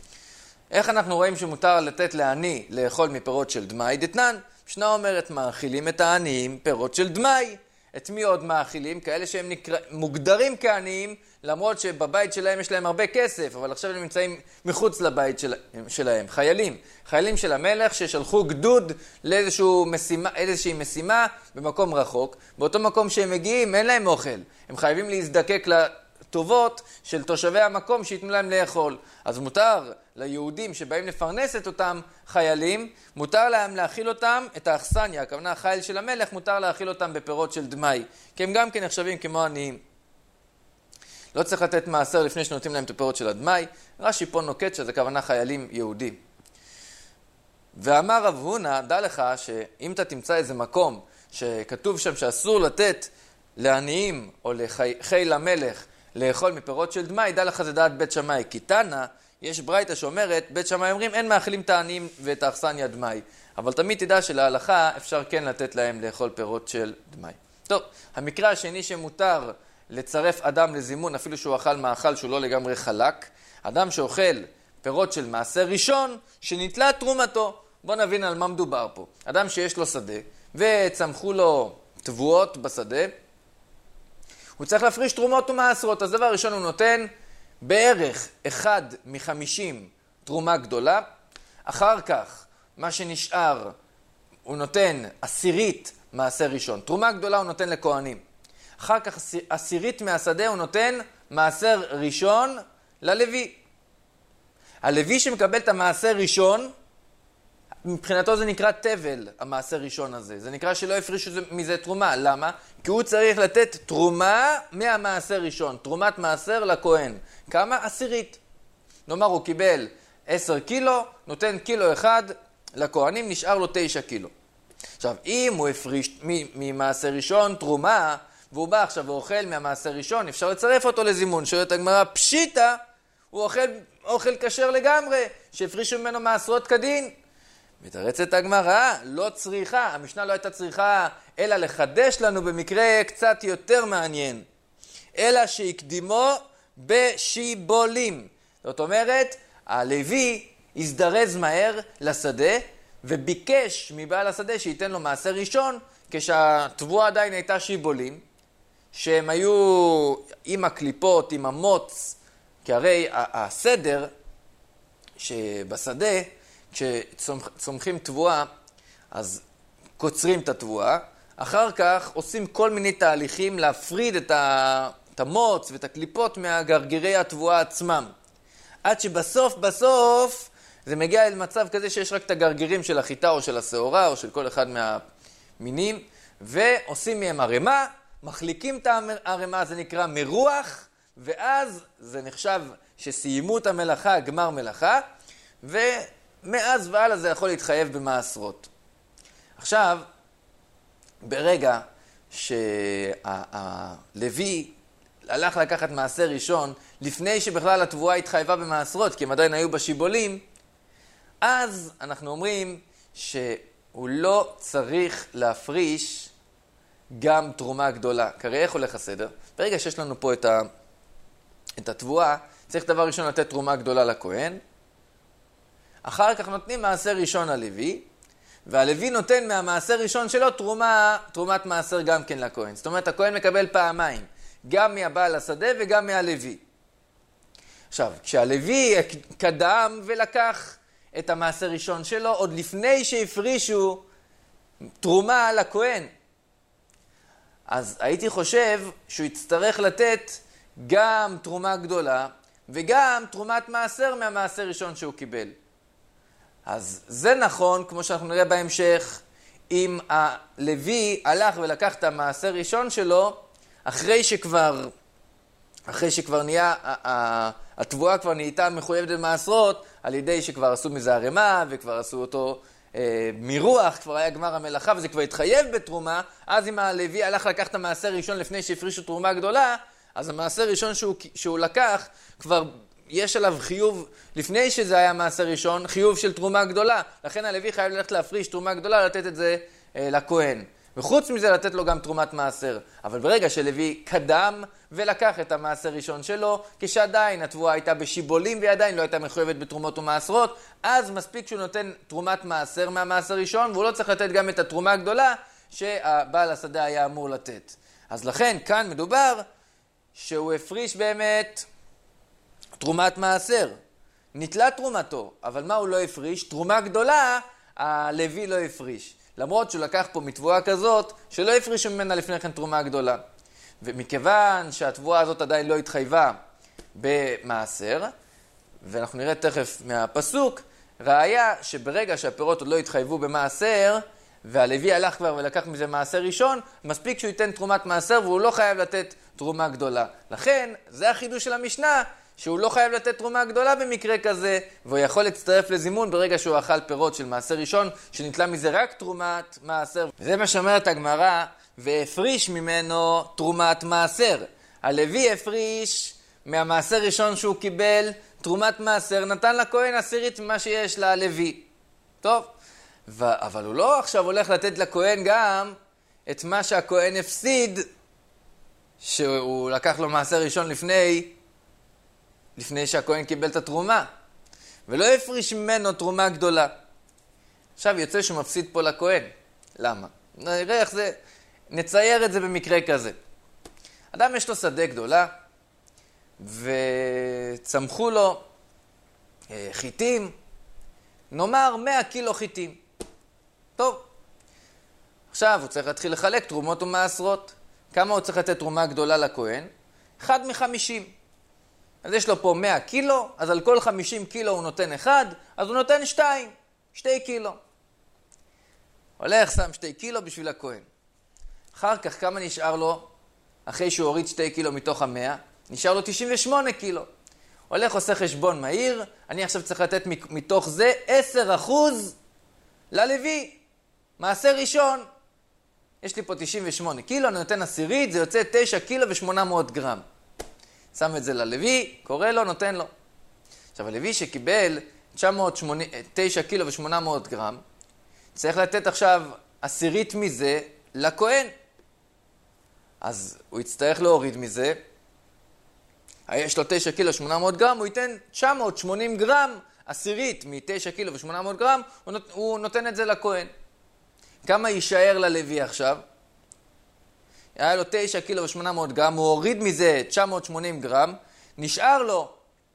איך אנחנו רואים שמותר לתת לעני לאכול מפירות של דמאי? דתנן, משנה אומרת, מאכילים את העניים פירות של דמאי. את מי עוד מאכילים? כאלה שהם נקרא, מוגדרים כעניים, למרות שבבית שלהם יש להם הרבה כסף, אבל עכשיו הם נמצאים מחוץ לבית של, שלהם. חיילים, חיילים של המלך ששלחו גדוד לאיזושהי משימה, איזושהי משימה במקום רחוק. באותו מקום שהם מגיעים אין להם אוכל. הם חייבים להזדקק לטובות של תושבי המקום שיתנו להם לאכול. אז מותר ליהודים שבאים לפרנס את אותם חיילים, מותר להם להאכיל אותם, את האכסניה, הכוונה החייל של המלך, מותר להאכיל אותם בפירות של דמאי, כי הם גם כן נחשבים כמו עניים. לא צריך לתת מעשר לפני שנותנים להם את הפירות של הדמאי. רש"י פה נוקט שזה כוונה חיילים יהודים. ואמר רב הונא, דע לך שאם אתה תמצא איזה מקום שכתוב שם שאסור לתת לעניים או לחיל המלך לאכול מפירות של דמאי, דע לך זה דעת בית שמאי. כי תנא, יש ברייתא שאומרת, בית שמאי אומרים אין מאכילים את העניים ואת האכסניה דמאי. אבל תמיד תדע שלהלכה אפשר כן לתת להם לאכול פירות של דמאי. טוב, המקרה השני שמותר לצרף אדם לזימון, אפילו שהוא אכל מאכל שהוא לא לגמרי חלק, אדם שאוכל פירות של מעשר ראשון שנתלה תרומתו. בוא נבין על מה מדובר פה. אדם שיש לו שדה וצמחו לו תבואות בשדה, הוא צריך להפריש תרומות ומעשרות. אז דבר ראשון הוא נותן בערך אחד מחמישים תרומה גדולה, אחר כך מה שנשאר הוא נותן עשירית מעשר ראשון. תרומה גדולה הוא נותן לכהנים. אחר כך עשירית מהשדה הוא נותן מעשר ראשון ללוי. הלוי שמקבל את המעשר ראשון, מבחינתו זה נקרא תבל, המעשר ראשון הזה. זה נקרא שלא הפרישו מזה תרומה. למה? כי הוא צריך לתת תרומה מהמעשר ראשון. תרומת מעשר לכהן. כמה? עשירית. נאמר הוא קיבל עשר קילו, נותן קילו אחד לכהנים, נשאר לו תשע קילו. עכשיו, אם הוא הפריש ממעשר ראשון תרומה, והוא בא עכשיו ואוכל מהמעשר ראשון, אפשר לצרף אותו לזימון. שואלת הגמרא, פשיטה, הוא אוכל, אוכל כשר לגמרי, שהפרישו ממנו מעשרות כדין. מתרצת הגמרא, לא צריכה, המשנה לא הייתה צריכה, אלא לחדש לנו במקרה קצת יותר מעניין. אלא שהקדימו בשיבולים. זאת אומרת, הלוי הזדרז מהר לשדה, וביקש מבעל השדה שייתן לו מעשר ראשון, כשהתבואה עדיין הייתה שיבולים, שהם היו עם הקליפות, עם המוץ, כי הרי הסדר שבשדה, כשצומחים תבואה, אז קוצרים את התבואה, אחר כך עושים כל מיני תהליכים להפריד את המוץ ואת הקליפות מהגרגירי התבואה עצמם. עד שבסוף, בסוף, זה מגיע אל מצב כזה שיש רק את הגרגירים של החיטה או של השעורה או של כל אחד מהמינים, ועושים מהם ערימה, מחליקים את הערימה, זה נקרא מרוח, ואז זה נחשב שסיימו את המלאכה, גמר מלאכה, ומאז ועלה זה יכול להתחייב במעשרות. עכשיו, ברגע שהלוי הלך לקחת מעשר ראשון, לפני שבכלל התבואה התחייבה במעשרות, כי הם עדיין היו בשיבולים, אז אנחנו אומרים שהוא לא צריך להפריש גם תרומה גדולה. כרי איך הולך הסדר? ברגע שיש לנו פה את, ה... את התבואה, צריך דבר ראשון לתת תרומה גדולה לכהן, אחר כך נותנים מעשר ראשון ללוי, והלוי נותן מהמעשר ראשון שלו תרומה, תרומת מעשר גם כן לכהן. זאת אומרת, הכהן מקבל פעמיים, גם מהבעל השדה וגם מהלוי. עכשיו, כשהלוי קדם ולקח את המעשר ראשון שלו, עוד לפני שהפרישו תרומה לכהן, אז הייתי חושב שהוא יצטרך לתת גם תרומה גדולה, וגם תרומת מעשר מהמעשר ראשון שהוא קיבל. אז זה נכון, כמו שאנחנו נראה בהמשך, אם הלוי הלך ולקח את המעשר ראשון שלו, אחרי שכבר, אחרי שכבר נהיה, התבואה כבר נהייתה מחויבת במעשרות, על ידי שכבר עשו מזה ערימה, וכבר עשו אותו אה, מרוח, כבר היה גמר המלאכה, וזה כבר התחייב בתרומה, אז אם הלוי הלך לקח את המעשר ראשון לפני שהפרישו תרומה גדולה, אז המעשר ראשון שהוא, שהוא לקח, כבר יש עליו חיוב, לפני שזה היה מעשר ראשון, חיוב של תרומה גדולה. לכן הלוי חייב ללכת להפריש תרומה גדולה, לתת את זה אה, לכהן. וחוץ מזה לתת לו גם תרומת מעשר. אבל ברגע שלוי קדם ולקח את המעשר ראשון שלו, כשעדיין התבואה הייתה בשיבולים ועדיין לא הייתה מחויבת בתרומות ומעשרות, אז מספיק שהוא נותן תרומת מעשר מהמעשר ראשון, והוא לא צריך לתת גם את התרומה הגדולה שהבעל השדה היה אמור לתת. אז לכן כאן מדובר שהוא הפריש באמת תרומת מעשר. נתלה תרומתו, אבל מה הוא לא הפריש? תרומה גדולה, הלוי לא הפריש. למרות שהוא לקח פה מתבואה כזאת, שלא הפרישו ממנה לפני כן תרומה גדולה. ומכיוון שהתבואה הזאת עדיין לא התחייבה במעשר, ואנחנו נראה תכף מהפסוק, ראיה שברגע שהפירות עוד לא התחייבו במעשר, והלוי הלך כבר ולקח מזה מעשר ראשון, מספיק שהוא ייתן תרומת מעשר והוא לא חייב לתת תרומה גדולה. לכן, זה החידוש של המשנה, שהוא לא חייב לתת תרומה גדולה במקרה כזה, והוא יכול להצטרף לזימון ברגע שהוא אכל פירות של מעשר ראשון, שנתלה מזה רק תרומת מעשר. וזה מה שאומרת הגמרא, והפריש ממנו תרומת מעשר. הלוי הפריש מהמעשר ראשון שהוא קיבל תרומת מעשר, נתן לכהן עשירית ממה שיש ללוי. טוב, ו- אבל הוא לא עכשיו הולך לתת לכהן גם את מה שהכהן הפסיד, שהוא לקח לו מעשר ראשון לפני, לפני שהכהן קיבל את התרומה, ולא הפריש ממנו תרומה גדולה. עכשיו יוצא שהוא מפסיד פה לכהן. למה? נראה איך זה, נצייר את זה במקרה כזה. אדם יש לו שדה גדולה, וצמחו לו חיטים, נאמר מאה קילו חיטים. טוב, עכשיו הוא צריך להתחיל לחלק תרומות ומעשרות. כמה הוא צריך לתת תרומה גדולה לכהן? אחד מחמישים. אז יש לו פה מאה קילו, אז על כל חמישים קילו הוא נותן אחד, אז הוא נותן שתיים, שתי קילו. הולך, שם שתי קילו בשביל הכהן. אחר כך כמה נשאר לו, אחרי שהוא הוריד שתי קילו מתוך המאה, נשאר לו תשעים ושמונה קילו. הולך, עושה חשבון מהיר, אני עכשיו צריך לתת מתוך זה עשרה אחוז ללוי. מעשר ראשון, יש לי פה תשעים ושמונה קילו, אני נותן עשירית, זה יוצא תשע קילו ושמונה מאות גרם. שם את זה ללוי, קורא לו, נותן לו. עכשיו, הלוי שקיבל תשע קילו ושמונה מאות גרם, צריך לתת עכשיו עשירית מזה לכהן. אז הוא יצטרך להוריד מזה, יש לו תשע קילו ושמונה מאות גרם, הוא ייתן תשע מאות ושמונים גרם, עשירית מ-תשע קילו ושמונה מאות גרם, הוא, נות, הוא נותן את זה לכהן. כמה יישאר ללוי עכשיו? היה לו תשע קילו ושמונה מאות גרם, הוא הוריד מזה תשע מאות ושמונים גרם, נשאר לו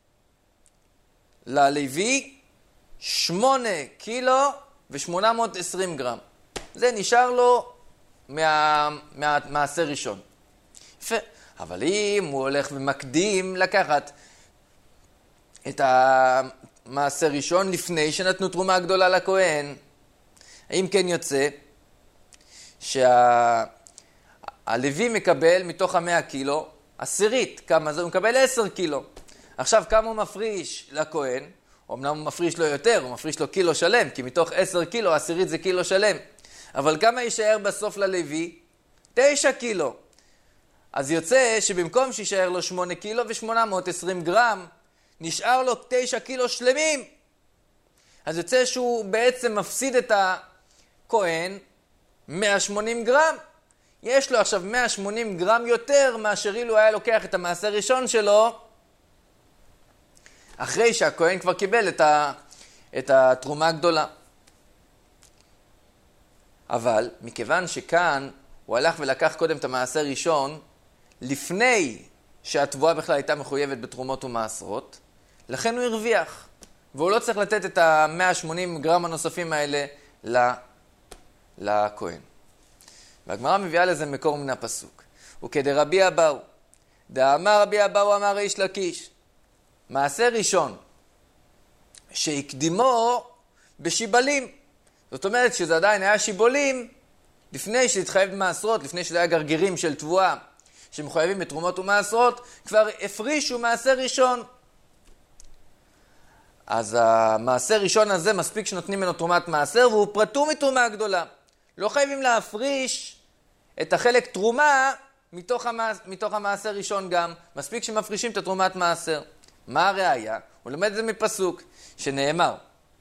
ללוי שמונה קילו ושמונה מאות ועשרים גרם. זה נשאר לו מה, מה, מעשר ראשון. יפה. אבל אם הוא הולך ומקדים לקחת את המעשר ראשון לפני שנתנו תרומה גדולה לכהן, האם כן יוצא שהלוי מקבל מתוך המאה קילו עשירית, כמה זה? הוא מקבל עשר קילו. עכשיו כמה הוא מפריש לכהן? אמנם הוא מפריש לו יותר, הוא מפריש לו קילו שלם, כי מתוך עשר קילו עשירית זה קילו שלם. אבל כמה יישאר בסוף ללוי? תשע קילו. אז יוצא שבמקום שישאר לו שמונה קילו ושמונה מאות ועשרים גרם, נשאר לו תשע קילו שלמים. אז יוצא שהוא בעצם מפסיד את הכהן מאה ושמונים גרם. יש לו עכשיו מאה ושמונים גרם יותר מאשר אילו היה לוקח את המעשר ראשון שלו, אחרי שהכהן כבר קיבל את, ה, את התרומה הגדולה. אבל מכיוון שכאן הוא הלך ולקח קודם את המעשר ראשון, לפני שהתבואה בכלל הייתה מחויבת בתרומות ומעשרות, לכן הוא הרוויח. והוא לא צריך לתת את ה-מאה ושמונים גרם הנוספים האלה לכהן. והגמרא מביאה לזה מקור מן הפסוק. וכדרבי אבאו, דאמר רבי אבאו אמר איש לקיש, מעשר ראשון שהקדימו בשיבלים. זאת אומרת שזה עדיין היה שיבולים לפני שהתחייב במעשרות, לפני שזה היה גרגירים של תבואה שמחויבים בתרומות ומעשרות, כבר הפרישו מעשר ראשון. אז המעשר ראשון הזה מספיק שנותנים ממנו תרומת מעשר, והוא פרטו מתרומה גדולה. לא חייבים להפריש את החלק תרומה מתוך, המעש, מתוך המעשר ראשון גם. מספיק שמפרישים את התרומת מעשר. מה הראיה? הוא לומד את זה מפסוק שנאמר,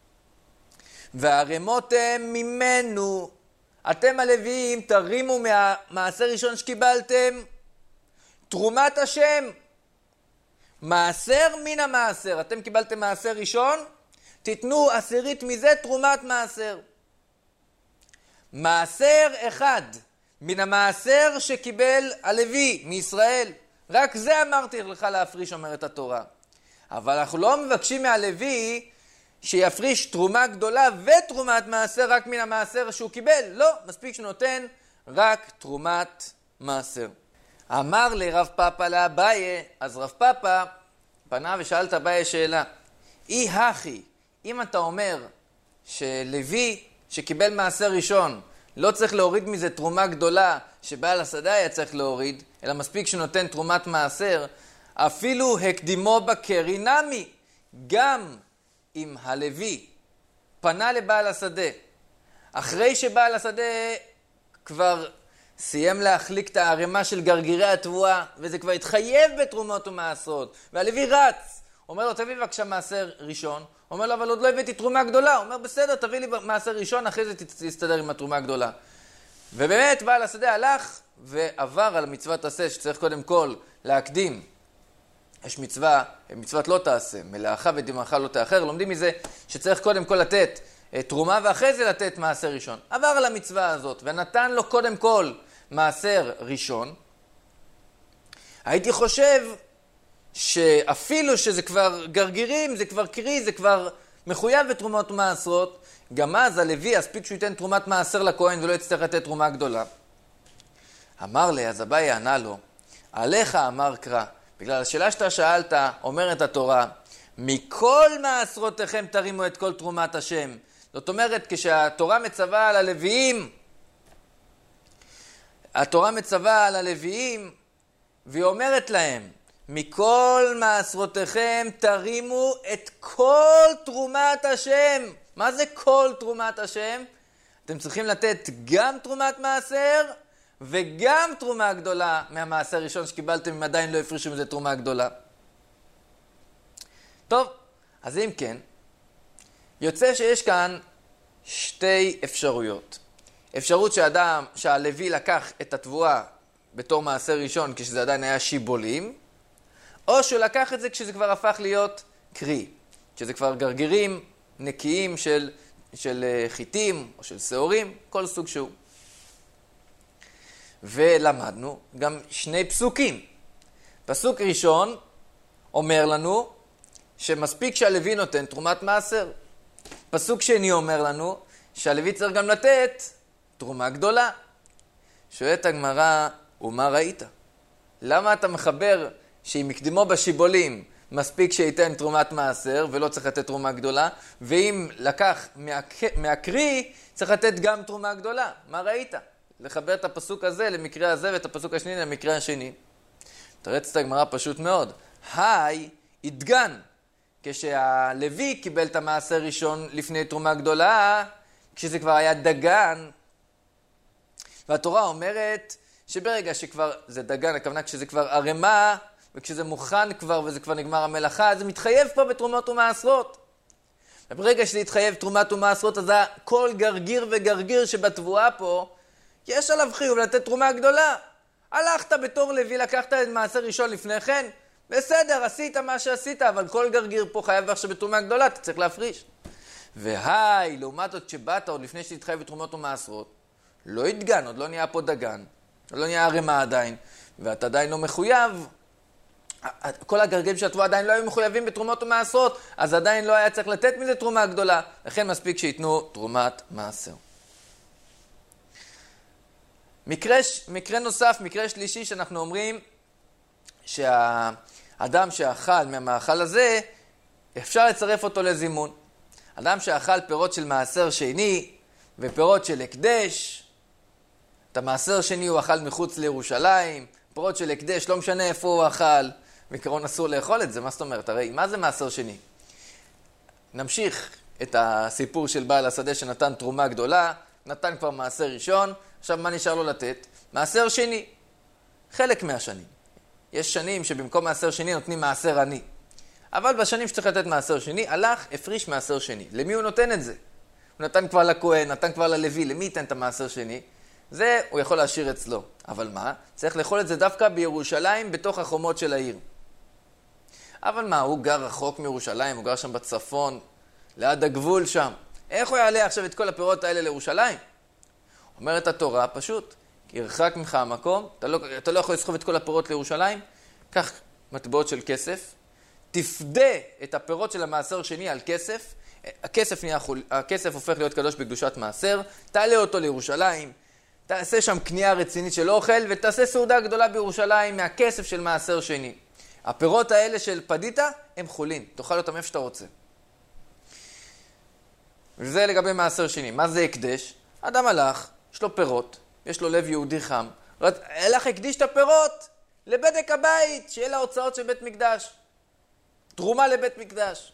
והרמותם ממנו, אתם הלוויים תרימו מהמעשר ראשון שקיבלתם תרומת השם. מעשר מן המעשר. אתם קיבלתם מעשר ראשון, תיתנו עשירית מזה תרומת מעשר. מעשר אחד מן המעשר שקיבל הלוי מישראל. רק זה אמרתי לך להפריש, אומרת התורה. אבל אנחנו לא מבקשים מהלוי שיפריש תרומה גדולה ותרומת מעשר רק מן המעשר שהוא קיבל. לא, מספיק שנותן רק תרומת מעשר. אמר לרב פאפא לאביי, אז רב פאפא פנה ושאל את אביי שאלה. אי הכי, אם אתה אומר שלוי שקיבל מעשר ראשון, לא צריך להוריד מזה תרומה גדולה שבעל השדה היה צריך להוריד, אלא מספיק שנותן תרומת מעשר, אפילו הקדימו בקרי נמי, גם אם הלוי פנה לבעל השדה, אחרי שבעל השדה כבר סיים להחליק את הערימה של גרגירי התבואה, וזה כבר התחייב בתרומות ומעשרות, והלוי רץ, אומר לו, תביא בבקשה מעשר ראשון, אומר לו, אבל עוד לא הבאתי תרומה גדולה, הוא אומר, בסדר, תביא לי מעשר ראשון, אחרי זה תסתדר עם התרומה הגדולה. ובאמת, בעל השדה הלך ועבר על מצוות עשה, שצריך קודם כל להקדים. יש מצווה, מצוות לא תעשה, מלאכה ודמעך לא תאחר, לומדים מזה שצריך קודם כל לתת תרומה, ואחרי זה לתת מעשר ראשון. עבר על המצווה הזאת, ונתן לו קודם כל מעשר ראשון. הייתי חושב שאפילו שזה כבר גרגירים, זה כבר קרי, זה כבר מחויב בתרומות ומעשרות, גם אז הלוי הספיק שהוא ייתן תרומת מעשר לכהן ולא יצטרך לתת תרומה גדולה. אמר לי, אז אביי ענה לו, עליך אמר קרא, בגלל השאלה שאתה שאלת, אומרת התורה, מכל מעשרותיכם תרימו את כל תרומת השם. זאת אומרת, כשהתורה מצווה על הלוויים, התורה מצווה על הלוויים, והיא אומרת להם, מכל מעשרותיכם תרימו את כל תרומת השם. מה זה כל תרומת השם? אתם צריכים לתת גם תרומת מעשר, וגם תרומה גדולה מהמעשר הראשון שקיבלתם, אם עדיין לא הפרישו מזה תרומה גדולה. טוב, אז אם כן, יוצא שיש כאן שתי אפשרויות. אפשרות שאדם, שהלוי לקח את התבואה בתור מעשר ראשון כשזה עדיין היה שיבולים, או שהוא לקח את זה כשזה כבר הפך להיות קרי, כשזה כבר גרגירים נקיים של, של חיטים או של שעורים, כל סוג שהוא. ולמדנו גם שני פסוקים. פסוק ראשון אומר לנו שמספיק שהלוי נותן תרומת מעשר. פסוק שני אומר לנו שהלוי צריך גם לתת תרומה גדולה. שואלת הגמרא, ומה ראית? למה אתה מחבר שאם יקדימו בשיבולים מספיק שייתן תרומת מעשר ולא צריך לתת תרומה גדולה, ואם לקח מהקרי צריך לתת גם תרומה גדולה? מה ראית? לחבר את הפסוק הזה למקרה הזה ואת הפסוק השני למקרה השני. תרץ את הגמרא פשוט מאוד. היי, התגן. כשהלוי קיבל את המעשר ראשון לפני תרומה גדולה, כשזה כבר היה דגן, והתורה אומרת שברגע שכבר, זה דגן, הכוונה כשזה כבר ערמה, וכשזה מוכן כבר וזה כבר נגמר המלאכה, זה מתחייב פה בתרומות ומעשרות. וברגע שזה יתחייב תרומת ומעשרות, אז כל גרגיר וגרגיר שבתבואה פה, יש עליו חיוב לתת תרומה גדולה. הלכת בתור לוי, לקחת את מעשר ראשון לפני כן, בסדר, עשית מה שעשית, אבל כל גרגיר פה חייב עכשיו בתרומה גדולה, אתה צריך להפריש. והי, לעומת זאת שבאת עוד לפני שתתחייב בתרומות ומעשרות, לא התגן, עוד לא נהיה פה דגן, עוד לא נהיה ערימה עדיין, ואתה עדיין לא מחויב, כל הגרגרים של התבואה עדיין לא היו מחויבים בתרומות ומעשרות, אז עדיין לא היה צריך לתת מזה תרומה גדולה, לכן מספיק שיתנו תרומת מעשר. מקרה, מקרה נוסף, מקרה שלישי שאנחנו אומרים שהאדם שאכל מהמאכל הזה, אפשר לצרף אותו לזימון. אדם שאכל פירות של מעשר שני ופירות של הקדש, את המעשר שני הוא אכל מחוץ לירושלים, פירות של הקדש, לא משנה איפה הוא אכל, בעיקרון אסור לאכול את זה, מה זאת אומרת? הרי מה זה מעשר שני? נמשיך את הסיפור של בעל השדה שנתן תרומה גדולה, נתן כבר מעשר ראשון, עכשיו מה נשאר לו לתת? מעשר שני, חלק מהשנים. יש שנים שבמקום מעשר שני נותנים מעשר עני. אבל בשנים שצריך לתת מעשר שני, הלך, הפריש מעשר שני. למי הוא נותן את זה? הוא נתן כבר לכהן, נתן כבר ללוי, למי ייתן את המעשר שני? זה הוא יכול להשאיר אצלו. אבל מה? צריך לאכול את זה דווקא בירושלים, בתוך החומות של העיר. אבל מה, הוא גר רחוק מירושלים, הוא גר שם בצפון, ליד הגבול שם. איך הוא יעלה עכשיו את כל הפירות האלה לירושלים? אומרת התורה, פשוט, ירחק ממך המקום, אתה לא, אתה לא יכול לסחוב את כל הפירות לירושלים, קח מטבעות של כסף, תפדה את הפירות של המעשר שני על כסף, הכסף, נהיה, הכסף הופך להיות קדוש בקדושת מעשר, תעלה אותו לירושלים, תעשה שם קנייה רצינית של אוכל, ותעשה סעודה גדולה בירושלים מהכסף של מעשר שני. הפירות האלה של פדיטה הם חולין, תאכל אותם איפה שאתה רוצה. וזה לגבי מעשר שני. מה זה הקדש? אדם הלך, יש לו פירות, יש לו לב יהודי חם, הלך הקדיש את הפירות לבדק הבית, שיהיה לה הוצאות של בית מקדש. תרומה לבית מקדש.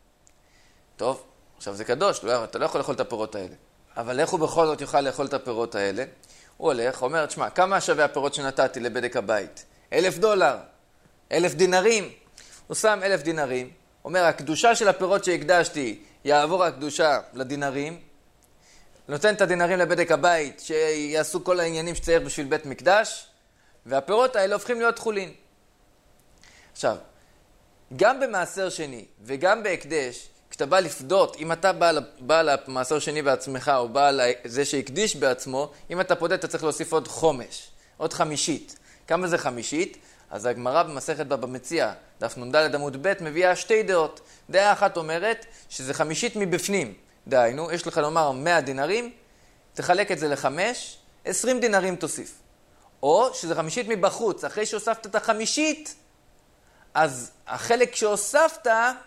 טוב, עכשיו זה קדוש, אתה לא יכול לאכול את הפירות האלה. אבל איך הוא בכל זאת יוכל לאכול את הפירות האלה? הוא הולך, אומר, תשמע, כמה שווה הפירות שנתתי לבדק הבית? אלף דולר, אלף דינרים. הוא שם אלף דינרים, אומר, הקדושה של הפירות שהקדשתי יעבור הקדושה לדינרים, נותן את הדינרים לבדק הבית, שיעשו כל העניינים שצריך בשביל בית מקדש, והפירות האלה הופכים להיות חולין. עכשיו, גם במעשר שני וגם בהקדש, כשאתה בא לפדות, אם אתה בא, בא למעשר שני בעצמך, או בא לזה שהקדיש בעצמו, אם אתה פודה, אתה צריך להוסיף עוד חומש, עוד חמישית. כמה זה חמישית? אז הגמרא במסכת בבא מציעא, דף נ"ד עמוד ב', מביאה שתי דעות. דעה אחת אומרת שזה חמישית מבפנים. דהיינו, יש לך לומר מאה דינרים, תחלק את זה לחמש, עשרים דינרים תוסיף. או שזה חמישית מבחוץ, אחרי שהוספת את החמישית, אז החלק שהוספת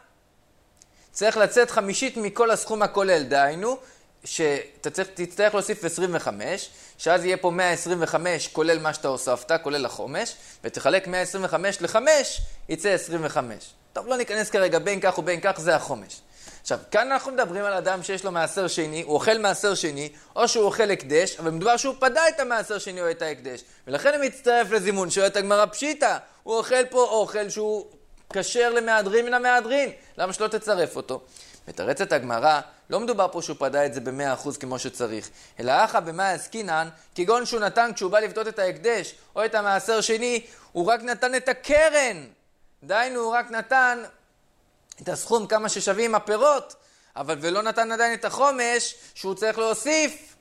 צריך לצאת חמישית מכל הסכום הכולל. דהיינו, שאתה תצטרך להוסיף עשרים וחמש, שאז יהיה פה מאה עשרים וחמש כולל מה שאתה הוספת, כולל החומש, ותחלק מאה עשרים וחמש ל-חמש, יצא עשרים וחמש. טוב, לא ניכנס כרגע בין כך ובין כך, זה החומש. עכשיו, כאן אנחנו מדברים על אדם שיש לו מעשר שני, הוא אוכל מעשר שני, או שהוא אוכל הקדש, אבל מדובר שהוא פדה את המעשר שני או את ההקדש. ולכן הוא מצטרף לזימון, שואלת הגמרא פשיטא, הוא אוכל פה אוכל שהוא כשר למהדרין מן המהדרין, למה שלא תצרף אותו? מתרצת הגמרא, לא מדובר פה שהוא פדה את זה ב-מאה אחוז כמו שצריך, אלא אחא במאי עסקינן, כגון שהוא נתן כשהוא בא לפדות את ההקדש או את המעשר שני, הוא רק נתן את הקרן. דהיינו, הוא רק נתן את הסכום כמה ששווים הפירות, אבל ולא נתן עדיין את החומש שהוא צריך להוסיף.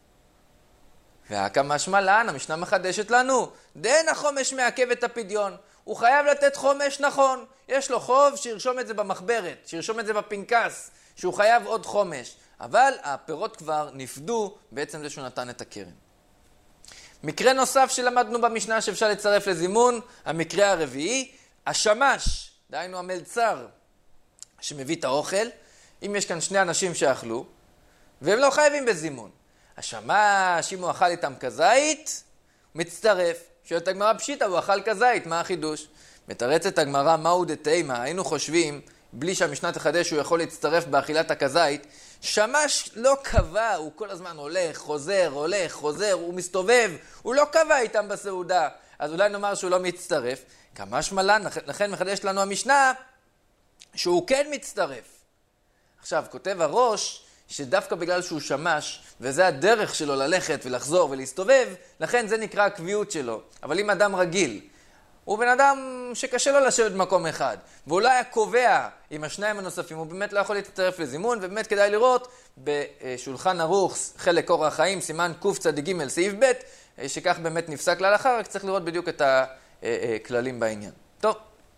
והכא משמע לן, המשנה מחדשת לנו, דאין החומש מעכב את הפדיון. הוא חייב לתת חומש נכון. יש לו חוב, שירשום את זה במחברת, שירשום את זה בפנקס, שהוא חייב עוד חומש. אבל הפירות כבר נפדו בעצם זה שהוא נתן את הקרן. מקרה נוסף שלמדנו במשנה שאפשר לצרף לזימון, המקרה הרביעי, השמש, דהיינו המלצר, שמביא את האוכל. אם יש כאן שני אנשים שאכלו, והם לא חייבים בזימון. השמש, אם הוא אכל איתם כזית, מצטרף. שואלת הגמרא פשיטא, הוא אכל כזית, מה החידוש? מתרצת הגמרא, מהו דתימה? היינו חושבים, בלי שהמשנה תחדש, הוא יכול להצטרף באכילת הכזית. שמש לא קבע, הוא כל הזמן הולך, חוזר, הולך, חוזר, הוא מסתובב, הוא לא קבע איתם בסעודה. אז אולי נאמר שהוא לא מצטרף. כמשמע לן, לכן מחדש לנו המשנה, שהוא כן מצטרף. עכשיו, כותב הראש, שדווקא בגלל שהוא שמש, וזה הדרך שלו ללכת ולחזור ולהסתובב, לכן זה נקרא הקביעות שלו. אבל אם אדם רגיל, הוא בן אדם שקשה לו לשבת במקום אחד, והוא לא היה קובע עם השניים הנוספים, הוא באמת לא יכול להתצטרף לזימון, ובאמת כדאי לראות בשולחן ערוך, חלק אורח חיים, סימן קצ"ג, סעיף ב', שכך באמת נפסק להלכה, רק צריך לראות בדיוק את הכללים בעניין. טוב.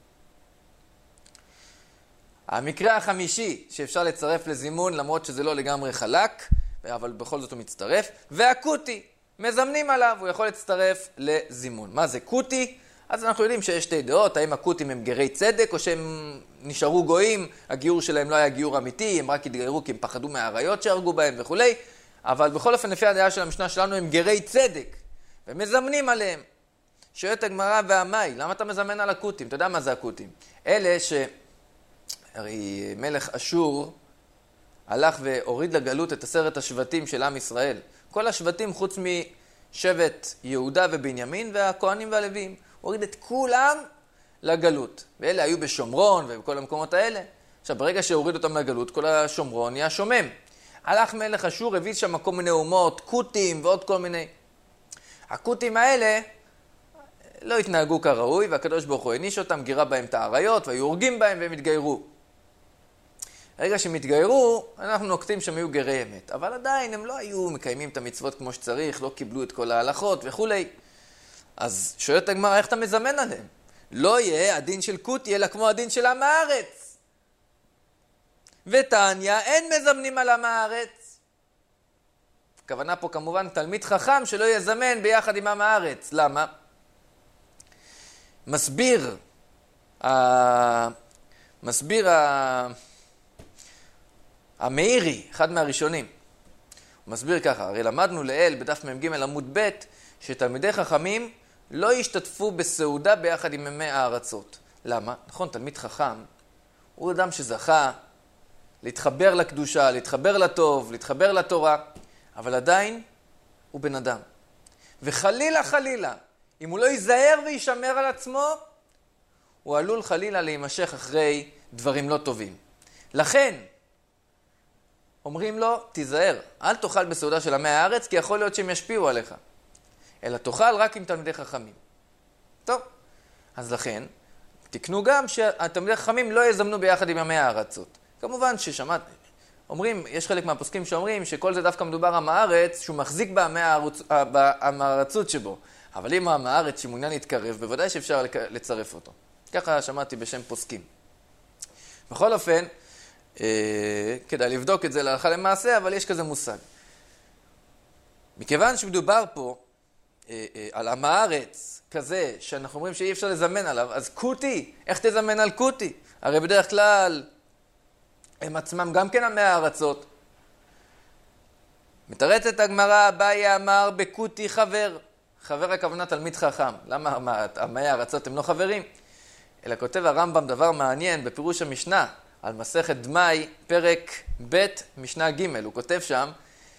המקרה החמישי שאפשר לצרף לזימון, למרות שזה לא לגמרי חלק, אבל בכל זאת הוא מצטרף, והקוטי, מזמנים עליו, הוא יכול להצטרף לזימון. מה זה קוטי? אז אנחנו יודעים שיש שתי דעות, האם הקוטים הם גרי צדק, או שהם נשארו גויים, הגיור שלהם לא היה גיור אמיתי, הם רק התגיירו כי הם פחדו מהעריות שהרגו בהם וכו'. אבל בכל אופן, לפי הדעה של המשנה שלנו, הם גרי צדק, ומזמנים עליהם. שואלת הגמרא והמאי, למה אתה מזמן על הקוטים? אתה יודע מה זה הקוטים? אלה ש... הרי מלך אשור הלך והוריד לגלות את עשרת השבטים של עם ישראל. כל השבטים חוץ משבט יהודה ובנימין והכהנים והלוויים. הוריד את כולם לגלות. ואלה היו בשומרון ובכל המקומות האלה. עכשיו, ברגע שהוריד אותם לגלות, כל השומרון נהיה שומם. הלך מלך אשור, הביא שם כל מיני אומות, קוטים ועוד כל מיני. הקוטים האלה לא התנהגו כראוי, והקדוש ברוך הוא העניש אותם, גירה בהם את העריות, והיו הורגים בהם והם התגיירו. ברגע שהם התגיירו, אנחנו נוקטים שהם היו גרי אמת. אבל עדיין הם לא היו מקיימים את המצוות כמו שצריך, לא קיבלו את כל ההלכות וכולי. אז שואלת הגמרא, איך אתה מזמן עליהם? לא יהיה הדין של כותי, אלא כמו הדין של עם הארץ. ותניא, אין מזמנים על עם הארץ. הכוונה פה כמובן תלמיד חכם שלא יזמן ביחד עם עם הארץ. למה? מסביר, ה... מסביר ה... המאירי, אחד מהראשונים. הוא מסביר ככה, הרי למדנו לאל בדף מ"ג עמוד ב' שתלמידי חכמים לא ישתתפו בסעודה ביחד עם ימי הארצות. למה? נכון, תלמיד חכם הוא אדם שזכה להתחבר לקדושה, להתחבר לטוב, להתחבר לתורה, אבל עדיין הוא בן אדם. וחלילה חלילה, אם הוא לא ייזהר וישמר על עצמו, הוא עלול חלילה להימשך אחרי דברים לא טובים. לכן, אומרים לו, תיזהר, אל תאכל בסעודה של עמי הארץ, כי יכול להיות שהם ישפיעו עליך. אלא תאכל רק עם תלמידי חכמים. טוב, אז לכן, תקנו גם שהתלמידי חכמים לא יזמנו ביחד עם עמי הארצות. כמובן ששמעת, אומרים, יש חלק מהפוסקים שאומרים שכל זה דווקא מדובר עם הארץ, שהוא מחזיק בעמי הארצות שבו. אבל אם העם הארץ שמעוניין להתקרב, בוודאי שאפשר לצרף אותו. ככה שמעתי בשם פוסקים. בכל אופן, אה, כדאי לבדוק את זה להלכה למעשה, אבל יש כזה מושג. מכיוון שמדובר פה אה, אה, על עם הארץ כזה, שאנחנו אומרים שאי אפשר לזמן עליו, אז כותי, איך תזמן על כותי? הרי בדרך כלל הם עצמם גם כן עמי הארצות. מתרצת הגמרא, אביי אמר בכותי חבר. חבר הכוונה תלמיד חכם. למה עמי הארצות הם לא חברים? אלא כותב הרמב"ם דבר מעניין בפירוש המשנה על מסכת דמאי, פרק ב' משנה ג'. הוא כותב שם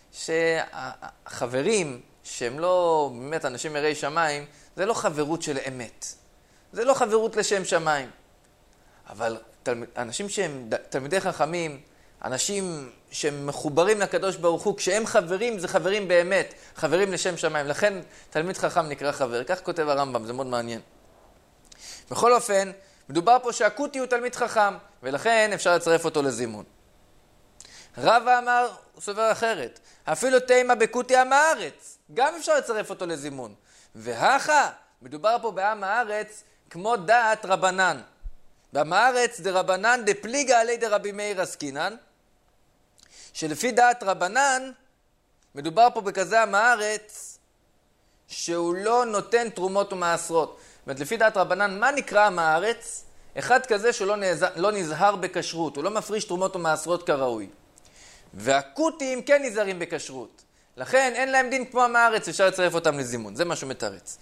שהחברים שהם לא באמת אנשים יראי שמיים, זה לא חברות של אמת. זה לא חברות לשם שמיים. אבל תלמיד, אנשים שהם תלמידי חכמים, אנשים שהם מחוברים לקדוש ברוך הוא, כשהם חברים, זה חברים באמת, חברים לשם שמיים. לכן תלמיד חכם נקרא חבר. כך כותב הרמב"ם, זה מאוד מעניין. בכל אופן, מדובר פה שהכותי הוא תלמיד חכם, ולכן אפשר לצרף אותו לזימון. רבא אמר, הוא סובר אחרת, אפילו תימא בכותי עם הארץ, גם אפשר לצרף אותו לזימון. והכה, מדובר פה בעם הארץ כמו דעת רבנן. בעם הארץ דרבנן דפליגה עלי דרבי מאיר עסקינן, שלפי דעת רבנן, מדובר פה בכזה עם הארץ, שהוא לא נותן תרומות ומעשרות. זאת אומרת, לפי דעת רבנן, מה נקרא עם הארץ? אחד כזה שלא נזהר, לא נזהר בכשרות, הוא לא מפריש תרומות ומעשרות כראוי. והכותים כן נזהרים בכשרות. לכן אין להם דין כמו עם הארץ, אפשר לצרף אותם לזימון. זה משהו מתרץ.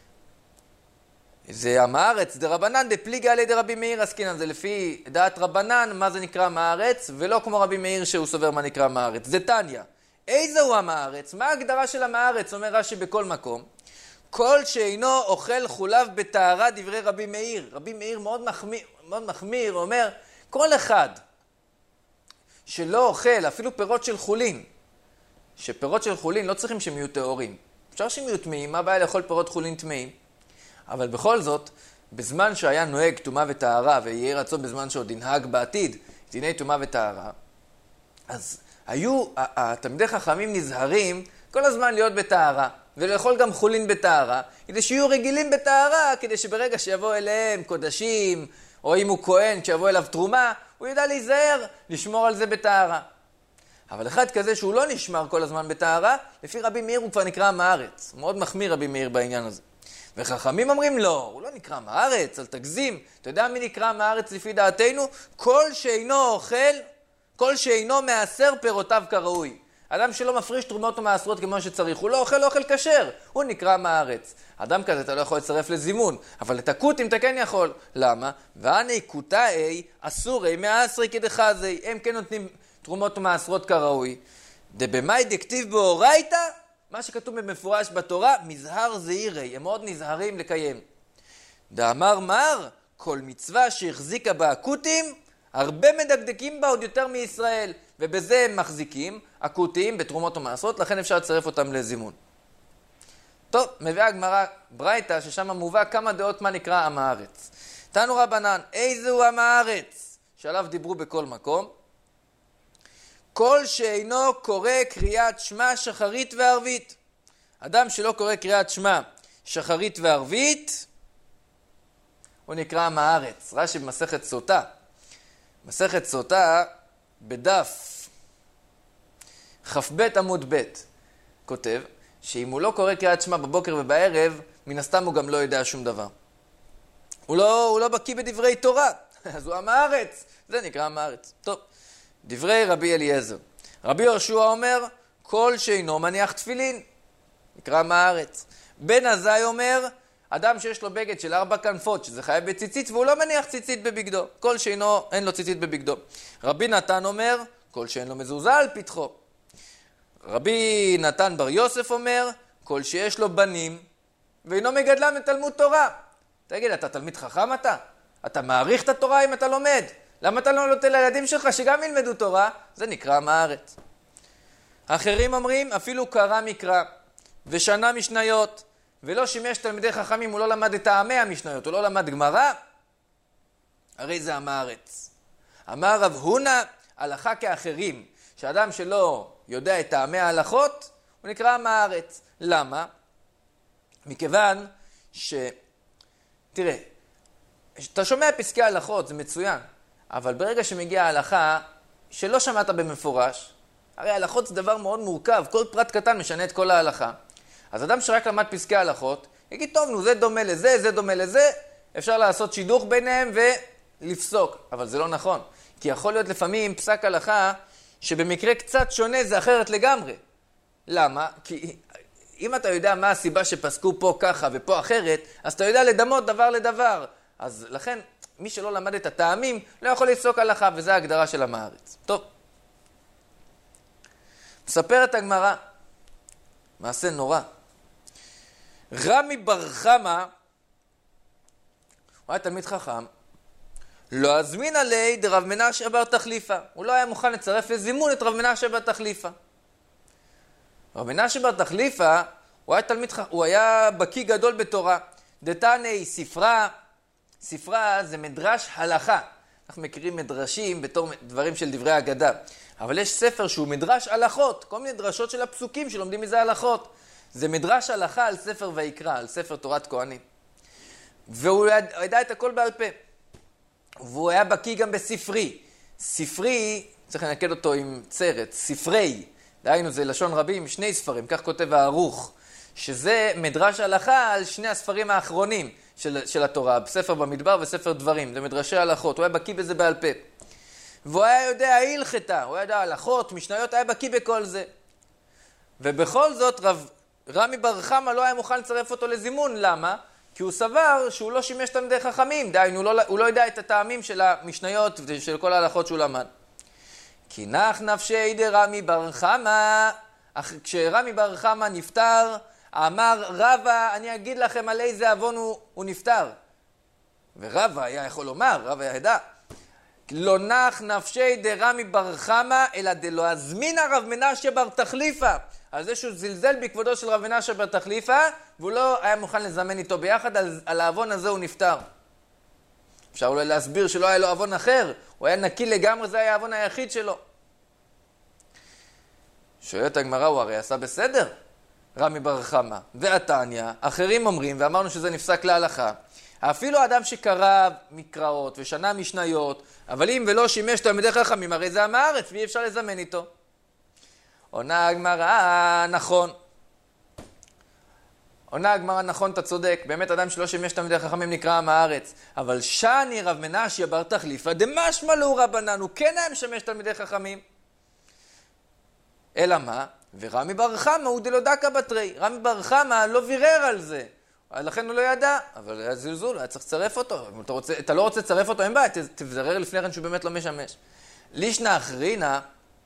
זה עם הארץ, דרבנן דפליגה עלי דרבי מאיר עסקינן, זה לפי דעת רבנן, מה זה נקרא עם הארץ, ולא כמו רבי מאיר שהוא סובר מה נקרא עם הארץ. זה תניא. איזה הוא עם הארץ? מה ההגדרה של עם הארץ? אומר רש"י בכל מקום. כל שאינו אוכל חולב בטהרה, דברי רבי מאיר. רבי מאיר מאוד מחמיר, מאוד מחמיר, אומר, כל אחד שלא אוכל, אפילו פירות של חולין, שפירות של חולין לא צריכים שהם יהיו טהורים. אפשר שהם יהיו טמאים, מה הבעיה לאכול פירות חולין טמאים? אבל בכל זאת, בזמן שהיה נוהג טומאה וטהרה, ויהיה רצון בזמן שעוד ינהג בעתיד, דיני טומאה וטהרה, אז היו, התלמידי חכמים נזהרים כל הזמן להיות בטהרה, ולאכול גם חולין בטהרה, כדי שיהיו רגילים בטהרה, כדי שברגע שיבוא אליהם קודשים, או אם הוא כהן, שיבוא אליו תרומה, הוא ידע להיזהר, לשמור על זה בטהרה. אבל אחד כזה שהוא לא נשמר כל הזמן בטהרה, לפי רבי מאיר הוא כבר נקרא עם הארץ. מאוד מחמיר רבי מאיר בעניין הזה. וחכמים אומרים לא, הוא לא נקרא עם הארץ, אל תגזים. אתה יודע מי נקרא עם הארץ לפי דעתנו? כל שאינו אוכל, כל שאינו מעשר פירותיו כראוי. אדם שלא מפריש תרומות ומעשרות כמו שצריך, הוא לא אוכל אוכל כשר, הוא נקרא עם הארץ. אדם כזה אתה לא יכול לצרף לזימון, אבל את הכותים אתה כן יכול. למה? ואני כותאי אסורי מעשרי כדחזי, הם כן נותנים תרומות ומעשרות כראוי. דבמאי דכתיב באורייתא, מה שכתוב במפורש בתורה, מזהר זהירי, הם מאוד נזהרים לקיים. דאמר מר, כל מצווה שהחזיקה בה הכותים, הרבה מדקדקים בה עוד יותר מישראל, ובזה הם מחזיקים, הכותים בתרומות ומעשרות, לכן אפשר לצרף אותם לזימון. טוב, מביאה הגמרא ברייתא, ששם מובא כמה דעות מה נקרא עם הארץ. תנו רבנן, איזה הוא עם הארץ? שעליו דיברו בכל מקום. כל שאינו קורא קריאת שמע שחרית וערבית. אדם שלא קורא קריאת שמע שחרית וערבית, הוא נקרא עם הארץ. רש"י במסכת סוטה. מסכת סוטה בדף כ"ב עמוד ב' כותב שאם הוא לא קורא קריאת שמע בבוקר ובערב, מן הסתם הוא גם לא יודע שום דבר. הוא לא, הוא לא בקיא בדברי תורה, אז הוא עם הארץ. זה נקרא עם הארץ. טוב, דברי רבי אליעזר. רבי יהושע אומר, כל שאינו מניח תפילין, נקרא עם הארץ. בן עזאי אומר, אדם שיש לו בגד של ארבע כנפות, שזה חייב בציצית, והוא לא מניח ציצית בבגדו. כל שאינו, אין לו ציצית בבגדו. רבי נתן אומר, כל שאין לו מזוזה על פתחו. רבי נתן בר יוסף אומר, כל שיש לו בנים, ואינו מגדלם לתלמוד תורה. תגיד, אתה תלמיד חכם אתה? אתה מעריך את התורה אם אתה לומד? למה אתה לא נותן לילדים שלך שגם ילמדו תורה? זה נקרא עם הארץ. האחרים אומרים, אפילו קרא מקרא, ושנה משניות, ולא שימש תלמידי חכמים, הוא לא למד את טעמי המשניות, הוא לא למד גמרא, הרי זה עם הארץ. אמר רב הונא, הלכה כאחרים, שאדם שלא יודע את טעמי ההלכות, הוא נקרא עם הארץ. למה? מכיוון ש... תראה, אתה שומע פסקי הלכות, זה מצוין, אבל ברגע שמגיעה ההלכה שלא שמעת במפורש, הרי ההלכות זה דבר מאוד מורכב, כל פרט קטן משנה את כל ההלכה. אז אדם שרק למד פסקי הלכות, יגיד, טוב, נו, זה דומה לזה, זה דומה לזה, אפשר לעשות שידוך ביניהם ולפסוק. אבל זה לא נכון, כי יכול להיות לפעמים פסק הלכה שבמקרה קצת שונה זה אחרת לגמרי. למה? כי אם אתה יודע מה הסיבה שפסקו פה ככה ופה אחרת, אז אתה יודע לדמות דבר לדבר. אז לכן, מי שלא למד את הטעמים, לא יכול לפסוק הלכה, וזו ההגדרה של עם הארץ. טוב. מספרת הגמרא, מעשה נורא. רמי בר חמא, הוא היה תלמיד חכם, לא הזמין עלי דרב מנשה בר תחליפה. הוא לא היה מוכן לצרף לזימון את רב מנשה בר תחליפה. רב מנשה בר תחליפה, הוא היה תלמיד חכם, הוא היה בקיא גדול בתורה. דתני ספרה, ספרה זה מדרש הלכה. אנחנו מכירים מדרשים בתור דברים של דברי אגדה. אבל יש ספר שהוא מדרש הלכות, כל מיני דרשות של הפסוקים שלומדים מזה הלכות. זה מדרש הלכה על ספר ויקרא, על ספר תורת כהנים. והוא ידע את הכל בעל פה. והוא היה בקיא גם בספרי. ספרי, צריך לנקד אותו עם צרת, ספרי. דהיינו זה לשון רבים, שני ספרים, כך כותב הערוך. שזה מדרש הלכה על שני הספרים האחרונים של, של התורה, ספר במדבר וספר דברים. זה מדרשי הלכות, הוא היה בקיא בזה בעל פה. והוא היה יודע הלכתה, הוא היה יודע הלכות, משניות, היה בקיא בכל זה. ובכל זאת רב רמי בר חמא לא היה מוכן לצרף אותו לזימון. למה? כי הוא סבר שהוא לא שימש תלמידי חכמים, דהיינו, הוא לא, הוא לא יודע את הטעמים של המשניות ושל כל ההלכות שהוא למד. כי נח נפשי דרמי בר חמא, כשרמי בר חמא נפטר, אמר רבא, אני אגיד לכם על איזה אבון הוא, הוא נפטר. ורבא היה יכול לומר, רבא היה ידע, לא נח נפשי דרמי בר חמא, אלא דלא הזמין הרב מנשה בר תחליפה. על זה שהוא זלזל בכבודו של רב מנשה בר תחליפה, והוא לא היה מוכן לזמן איתו ביחד, על, על האבון הזה הוא נפטר. אפשר אולי להסביר שלא היה לו אבון אחר, הוא היה נקי לגמרי, זה היה האבון היחיד שלו. שואלת הגמרא, הוא הרי עשה בסדר, רמי בר חמא. והתניא, אחרים אומרים, ואמרנו שזה נפסק להלכה, אפילו האדם שקרא מקראות ושנה משניות, אבל אם ולא שימש תלמידי חכמים, הרי זה עם הארץ, ואי אפשר לזמן איתו. עונה הגמרא, נכון. עונה הגמרא, נכון, אתה צודק. באמת אדם שלא שימש תלמידי חכמים נקרא עם הארץ. אבל שני רב מנשה בר תחליפה, דמשמע לו רבנן, הוא כן היה משמש תלמידי חכמים. אלא מה? ורמי בר חמא הוא דלא דקה בתרי. רמי בר חמא לא וירר על זה. לכן הוא לא ידע, אבל היה זלזול, היה צריך לצרף אותו. אם אתה, רוצה, אתה לא רוצה לצרף אותו, אין בעיה, תברר לפני כן שהוא באמת לא משמש. לישנא אחרינא,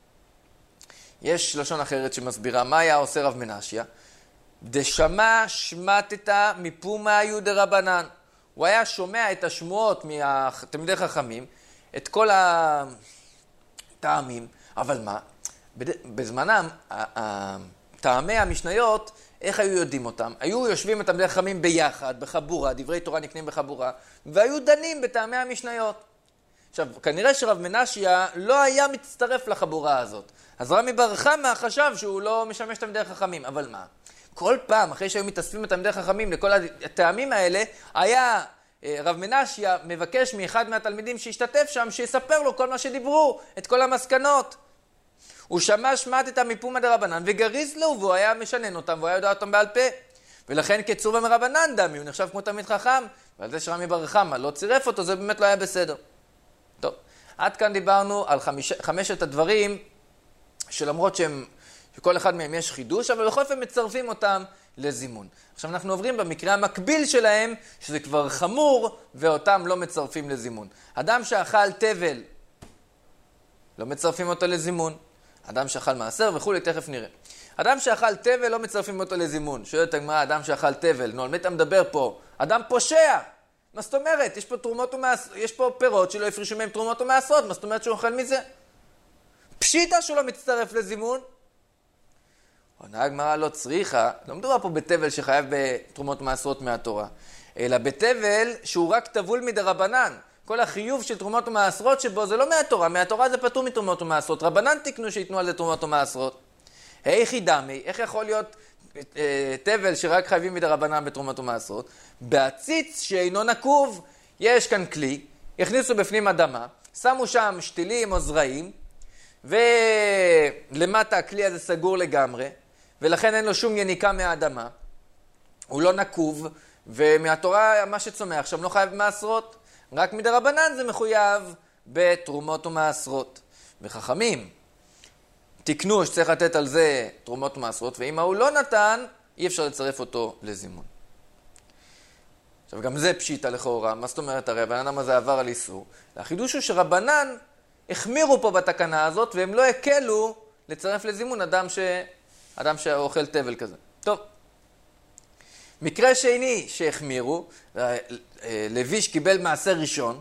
יש לשון אחרת שמסבירה מה היה עושה רב מנשיה. דשמע שמטתא מפומאיו דרבנן. הוא היה שומע את השמועות מתלמידי חכמים, את כל הטעמים, אבל מה? בזמנם, טעמי המשניות, איך היו יודעים אותם? היו יושבים את תלמידי חכמים ביחד, בחבורה, דברי תורה נקנים בחבורה, והיו דנים בטעמי המשניות. עכשיו, כנראה שרב מנשיה לא היה מצטרף לחבורה הזאת. אז רמי בר חמא חשב שהוא לא משמש תלמידי חכמים. אבל מה? כל פעם, אחרי שהיו מתאספים את תלמידי חכמים לכל הטעמים האלה, היה רב מנשיה מבקש מאחד מהתלמידים שהשתתף שם, שיספר לו כל מה שדיברו, את כל המסקנות. הוא שמע שמעת את המפומא דרבנן וגריז לו, והוא היה משנן אותם, והוא היה יודע אותם בעל פה. ולכן קצובה מרבנן דמי, הוא נחשב כמו תלמיד חכם, ועל זה שרמי בר חמא לא צירף אותו, זה באמת לא היה בסדר. טוב, עד כאן דיברנו על חמיש, חמשת הדברים, שלמרות שהם, שכל אחד מהם יש חידוש, אבל בכל אופן מצרפים אותם לזימון. עכשיו אנחנו עוברים במקרה המקביל שלהם, שזה כבר חמור, ואותם לא מצרפים לזימון. אדם שאכל תבל, לא מצרפים אותו לזימון. אדם שאכל מעשר וכולי, תכף נראה. אדם שאכל תבל לא מצרפים אותו לזימון. שואלת הגמרא, אדם שאכל תבל, נו, על מי אתה מדבר פה? אדם פושע. מה זאת אומרת? יש פה תרומות ומעש... יש פה פירות שלא הפרישו מהם תרומות ומעשרות. מה זאת אומרת שהוא אוכל מזה? פשיטה שהוא לא מצטרף לזימון. עונה הגמרא לא צריכה, לא מדובר פה בתבל שחייב בתרומות ומעשרות מהתורה, אלא בתבל שהוא רק טבול מדרבנן. כל החיוב של תרומות ומעשרות שבו זה לא מהתורה, מהתורה זה פטור מתרומות ומעשרות. רבנן תקנו שיתנו על זה תרומות ומעשרות. היכי דמי, איך יכול להיות אה, תבל שרק חייבים מדרבנן בתרומות ומעשרות? בעציץ שאינו נקוב, יש כאן כלי, הכניסו בפנים אדמה, שמו שם שתילים או זרעים, ולמטה הכלי הזה סגור לגמרי, ולכן אין לו שום יניקה מהאדמה, הוא לא נקוב, ומהתורה מה שצומח שם לא חייב מעשרות, רק מדרבנן זה מחויב בתרומות ומעשרות. וחכמים תקנו שצריך לתת על זה תרומות ומעשרות, ואם הוא לא נתן, אי אפשר לצרף אותו לזימון. עכשיו גם זה פשיטה לכאורה, מה זאת אומרת הרי? הבן אדם הזה עבר על איסור. החידוש הוא שרבנן החמירו פה בתקנה הזאת, והם לא הקלו לצרף לזימון אדם, ש... אדם שאוכל תבל כזה. טוב. מקרה שני שהחמירו, לוי שקיבל מעשר ראשון,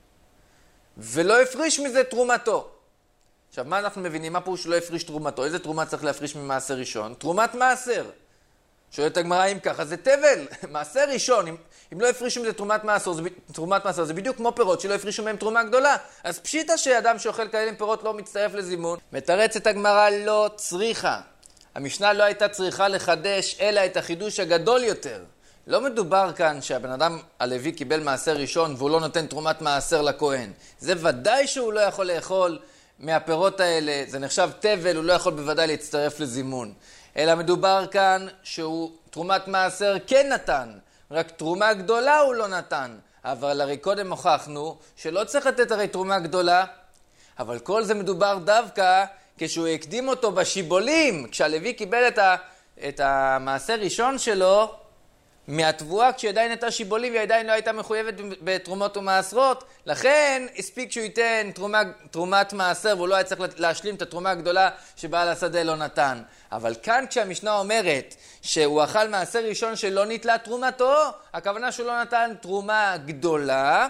ולא הפריש מזה תרומתו. עכשיו, מה אנחנו מבינים? מה פירוש שלא הפריש תרומתו? איזה תרומה צריך להפריש ממעשר ראשון? תרומת מעשר. שואלת הגמרא אם ככה, זה תבל. מעשר ראשון, אם, אם לא הפרישו מזה תרומת מעשר, זה, תרומת מעשר, זה בדיוק כמו פירות שלא הפרישו מהם תרומה גדולה. אז פשיטה שאדם שאוכל כאלה עם פירות לא מצטרף לזימון. מתרצת הגמרא לא צריכה. המשנה לא הייתה צריכה לחדש, אלא את החידוש הגדול יותר. לא מדובר כאן שהבן אדם הלוי קיבל מעשר ראשון והוא לא נותן תרומת מעשר לכהן. זה ודאי שהוא לא יכול לאכול מהפירות האלה, זה נחשב תבל, הוא לא יכול בוודאי להצטרף לזימון. אלא מדובר כאן שהוא תרומת מעשר כן נתן, רק תרומה גדולה הוא לא נתן. אבל הרי קודם הוכחנו שלא צריך לתת הרי תרומה גדולה, אבל כל זה מדובר דווקא כשהוא הקדים אותו בשיבולים, כשהלוי קיבל את, ה, את המעשר ראשון שלו, מהתבואה כשהיא עדיין הייתה שיבולים והיא עדיין לא הייתה מחויבת בתרומות ומעשרות, לכן הספיק שהוא ייתן תרומה, תרומת מעשר והוא לא היה צריך להשלים את התרומה הגדולה שבעל השדה לא נתן. אבל כאן כשהמשנה אומרת שהוא אכל מעשר ראשון שלא נתלה תרומתו, הכוונה שהוא לא נתן תרומה גדולה,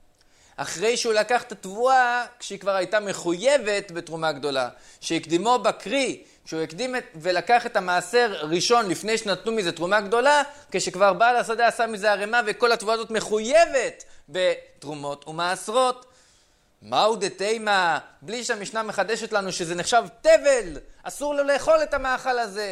אחרי שהוא לקח את התבואה כשהיא כבר הייתה מחויבת בתרומה גדולה. שהקדימו בקרי, שהוא הקדים ולקח את המעשר ראשון לפני שנתנו מזה תרומה גדולה, כשכבר בעל השדה עשה מזה הרמה וכל התבואה הזאת מחויבת בתרומות ומעשרות. מהו דתימה? בלי שהמשנה מחדשת לנו שזה נחשב תבל, אסור לו לאכול את המאכל הזה,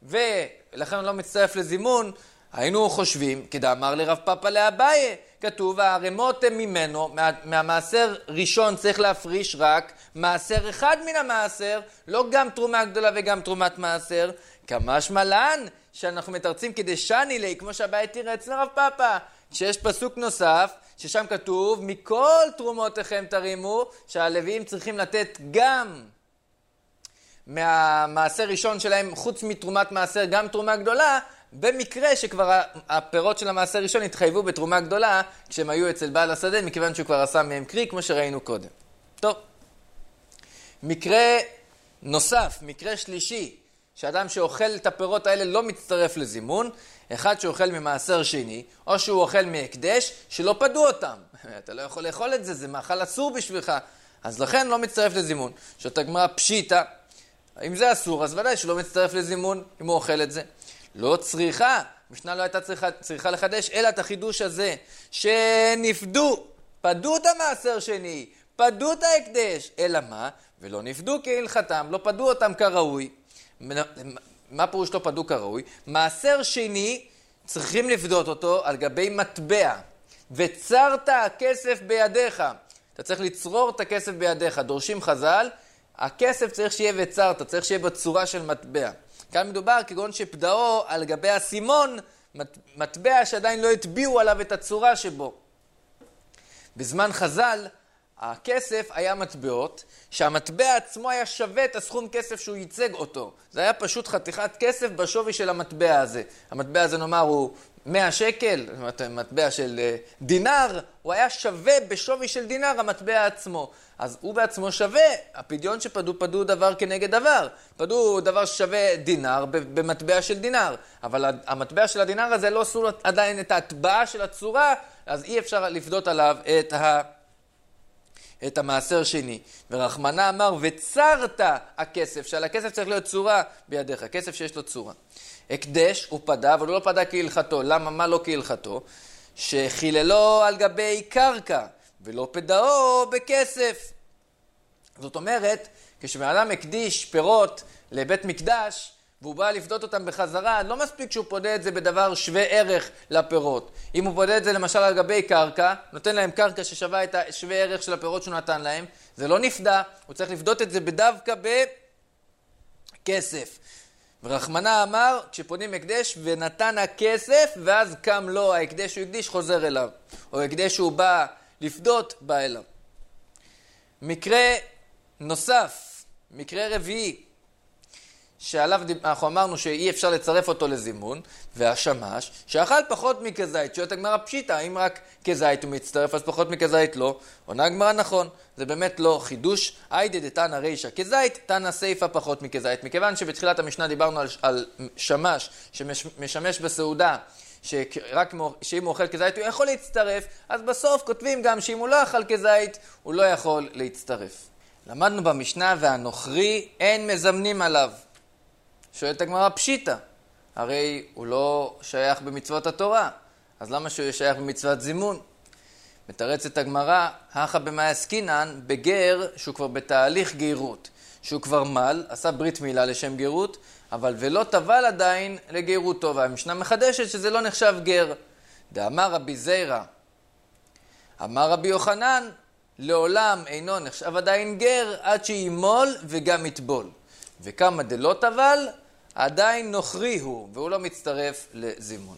ולכן לא מצטרף לזימון. היינו חושבים, כדאמר לרב פאפא לאביי, כתוב, הרמות הם ממנו, מה, מהמעשר ראשון צריך להפריש רק מעשר אחד מן המעשר, לא גם תרומה גדולה וגם תרומת מעשר, כמשמע לן, שאנחנו מתרצים כדי שני לי, כמו שהבית תראה אצל הרב פאפא, שיש פסוק נוסף, ששם כתוב, מכל תרומותיכם תרימו, שהלוויים צריכים לתת גם מהמעשר ראשון שלהם, חוץ מתרומת מעשר, גם תרומה גדולה, במקרה שכבר הפירות של המעשר ראשון התחייבו בתרומה גדולה כשהם היו אצל בעל השדה, מכיוון שהוא כבר עשה מהם קרי, כמו שראינו קודם. טוב, מקרה נוסף, מקרה שלישי, שאדם שאוכל את הפירות האלה לא מצטרף לזימון, אחד שאוכל ממעשר שני, או שהוא אוכל מהקדש שלא פדו אותם. אתה לא יכול לאכול את זה, זה מאכל אסור בשבילך, אז לכן לא מצטרף לזימון. שאתה גמרא פשיטה, אם זה אסור, אז ודאי שלא מצטרף לזימון אם הוא אוכל את זה. לא צריכה, משנה לא הייתה צריכה, צריכה לחדש, אלא את החידוש הזה, שנפדו, פדו את המעשר שני, פדו את ההקדש. אלא מה? ולא נפדו כהלכתם, לא פדו אותם כראוי. מה פירוש לא פדו כראוי? מעשר שני צריכים לפדות אותו על גבי מטבע. וצרת הכסף בידיך. אתה צריך לצרור את הכסף בידיך. דורשים חז"ל, הכסף צריך שיהיה וצרת, צריך שיהיה בצורה של מטבע. כאן מדובר כגון שפדאו על גבי הסימון, מטבע שעדיין לא הטביעו עליו את הצורה שבו. בזמן חז"ל, הכסף היה מטבעות, שהמטבע עצמו היה שווה את הסכום כסף שהוא ייצג אותו. זה היה פשוט חתיכת כסף בשווי של המטבע הזה. המטבע הזה נאמר הוא מאה שקל, מטבע של דינר, הוא היה שווה בשווי של דינר המטבע עצמו. אז הוא בעצמו שווה, הפדיון שפדו פדו דבר כנגד דבר. פדו דבר ששווה דינר במטבע של דינר. אבל המטבע של הדינר הזה לא עשו עדיין את ההטבעה של הצורה, אז אי אפשר לפדות עליו את ה... את המעשר שני. ורחמנה אמר, וצרת הכסף, שעל הכסף צריך להיות צורה בידיך, כסף שיש לו צורה. הקדש הוא פדה, אבל הוא לא פדה כהלכתו. למה? מה לא כהלכתו? שחיללו על גבי קרקע, ולא פדאו בכסף. זאת אומרת, כשבן הקדיש פירות לבית מקדש, והוא בא לפדות אותם בחזרה, לא מספיק שהוא פודה את זה בדבר שווה ערך לפירות. אם הוא פודה את זה למשל על גבי קרקע, נותן להם קרקע ששווה את השווה ערך של הפירות שהוא נתן להם, זה לא נפדה, הוא צריך לפדות את זה בדווקא בכסף. ורחמנה אמר, כשפונים הקדש, ונתן הכסף, ואז קם לו ההקדש שהוא הקדיש, חוזר אליו. או הקדש שהוא בא לפדות, בא אליו. מקרה נוסף, מקרה רביעי, שעליו אנחנו אמרנו שאי אפשר לצרף אותו לזימון, והשמש, שאכל פחות מכזית, שואלת הגמרא פשיטה, אם רק כזית הוא מצטרף, אז פחות מכזית לא. עונה הגמרא נכון, זה באמת לא חידוש. היידה דתנא רישא כזית, תנא סיפא פחות מכזית. מכיוון שבתחילת המשנה דיברנו על, על שמש, שמשמש בסעודה, שרק שאם הוא אוכל כזית הוא יכול להצטרף, אז בסוף כותבים גם שאם הוא לא אכל כזית, הוא לא יכול להצטרף. למדנו במשנה והנוכרי אין מזמנים עליו. שואלת הגמרא פשיטה, הרי הוא לא שייך במצוות התורה, אז למה שהוא שייך במצוות זימון? מתרצת הגמרא, הכה במאי עסקינן, בגר שהוא כבר בתהליך גרות, שהוא כבר מל, עשה ברית מילה לשם גרות, אבל ולא טבל עדיין לגרותו, והמשנה מחדשת שזה לא נחשב גר. דאמר רבי זיירא, אמר רבי יוחנן, לעולם אינו נחשב עדיין גר עד שימול וגם יטבול. וכמה דלא טבל, עדיין נוכרי הוא, והוא לא מצטרף לזימון.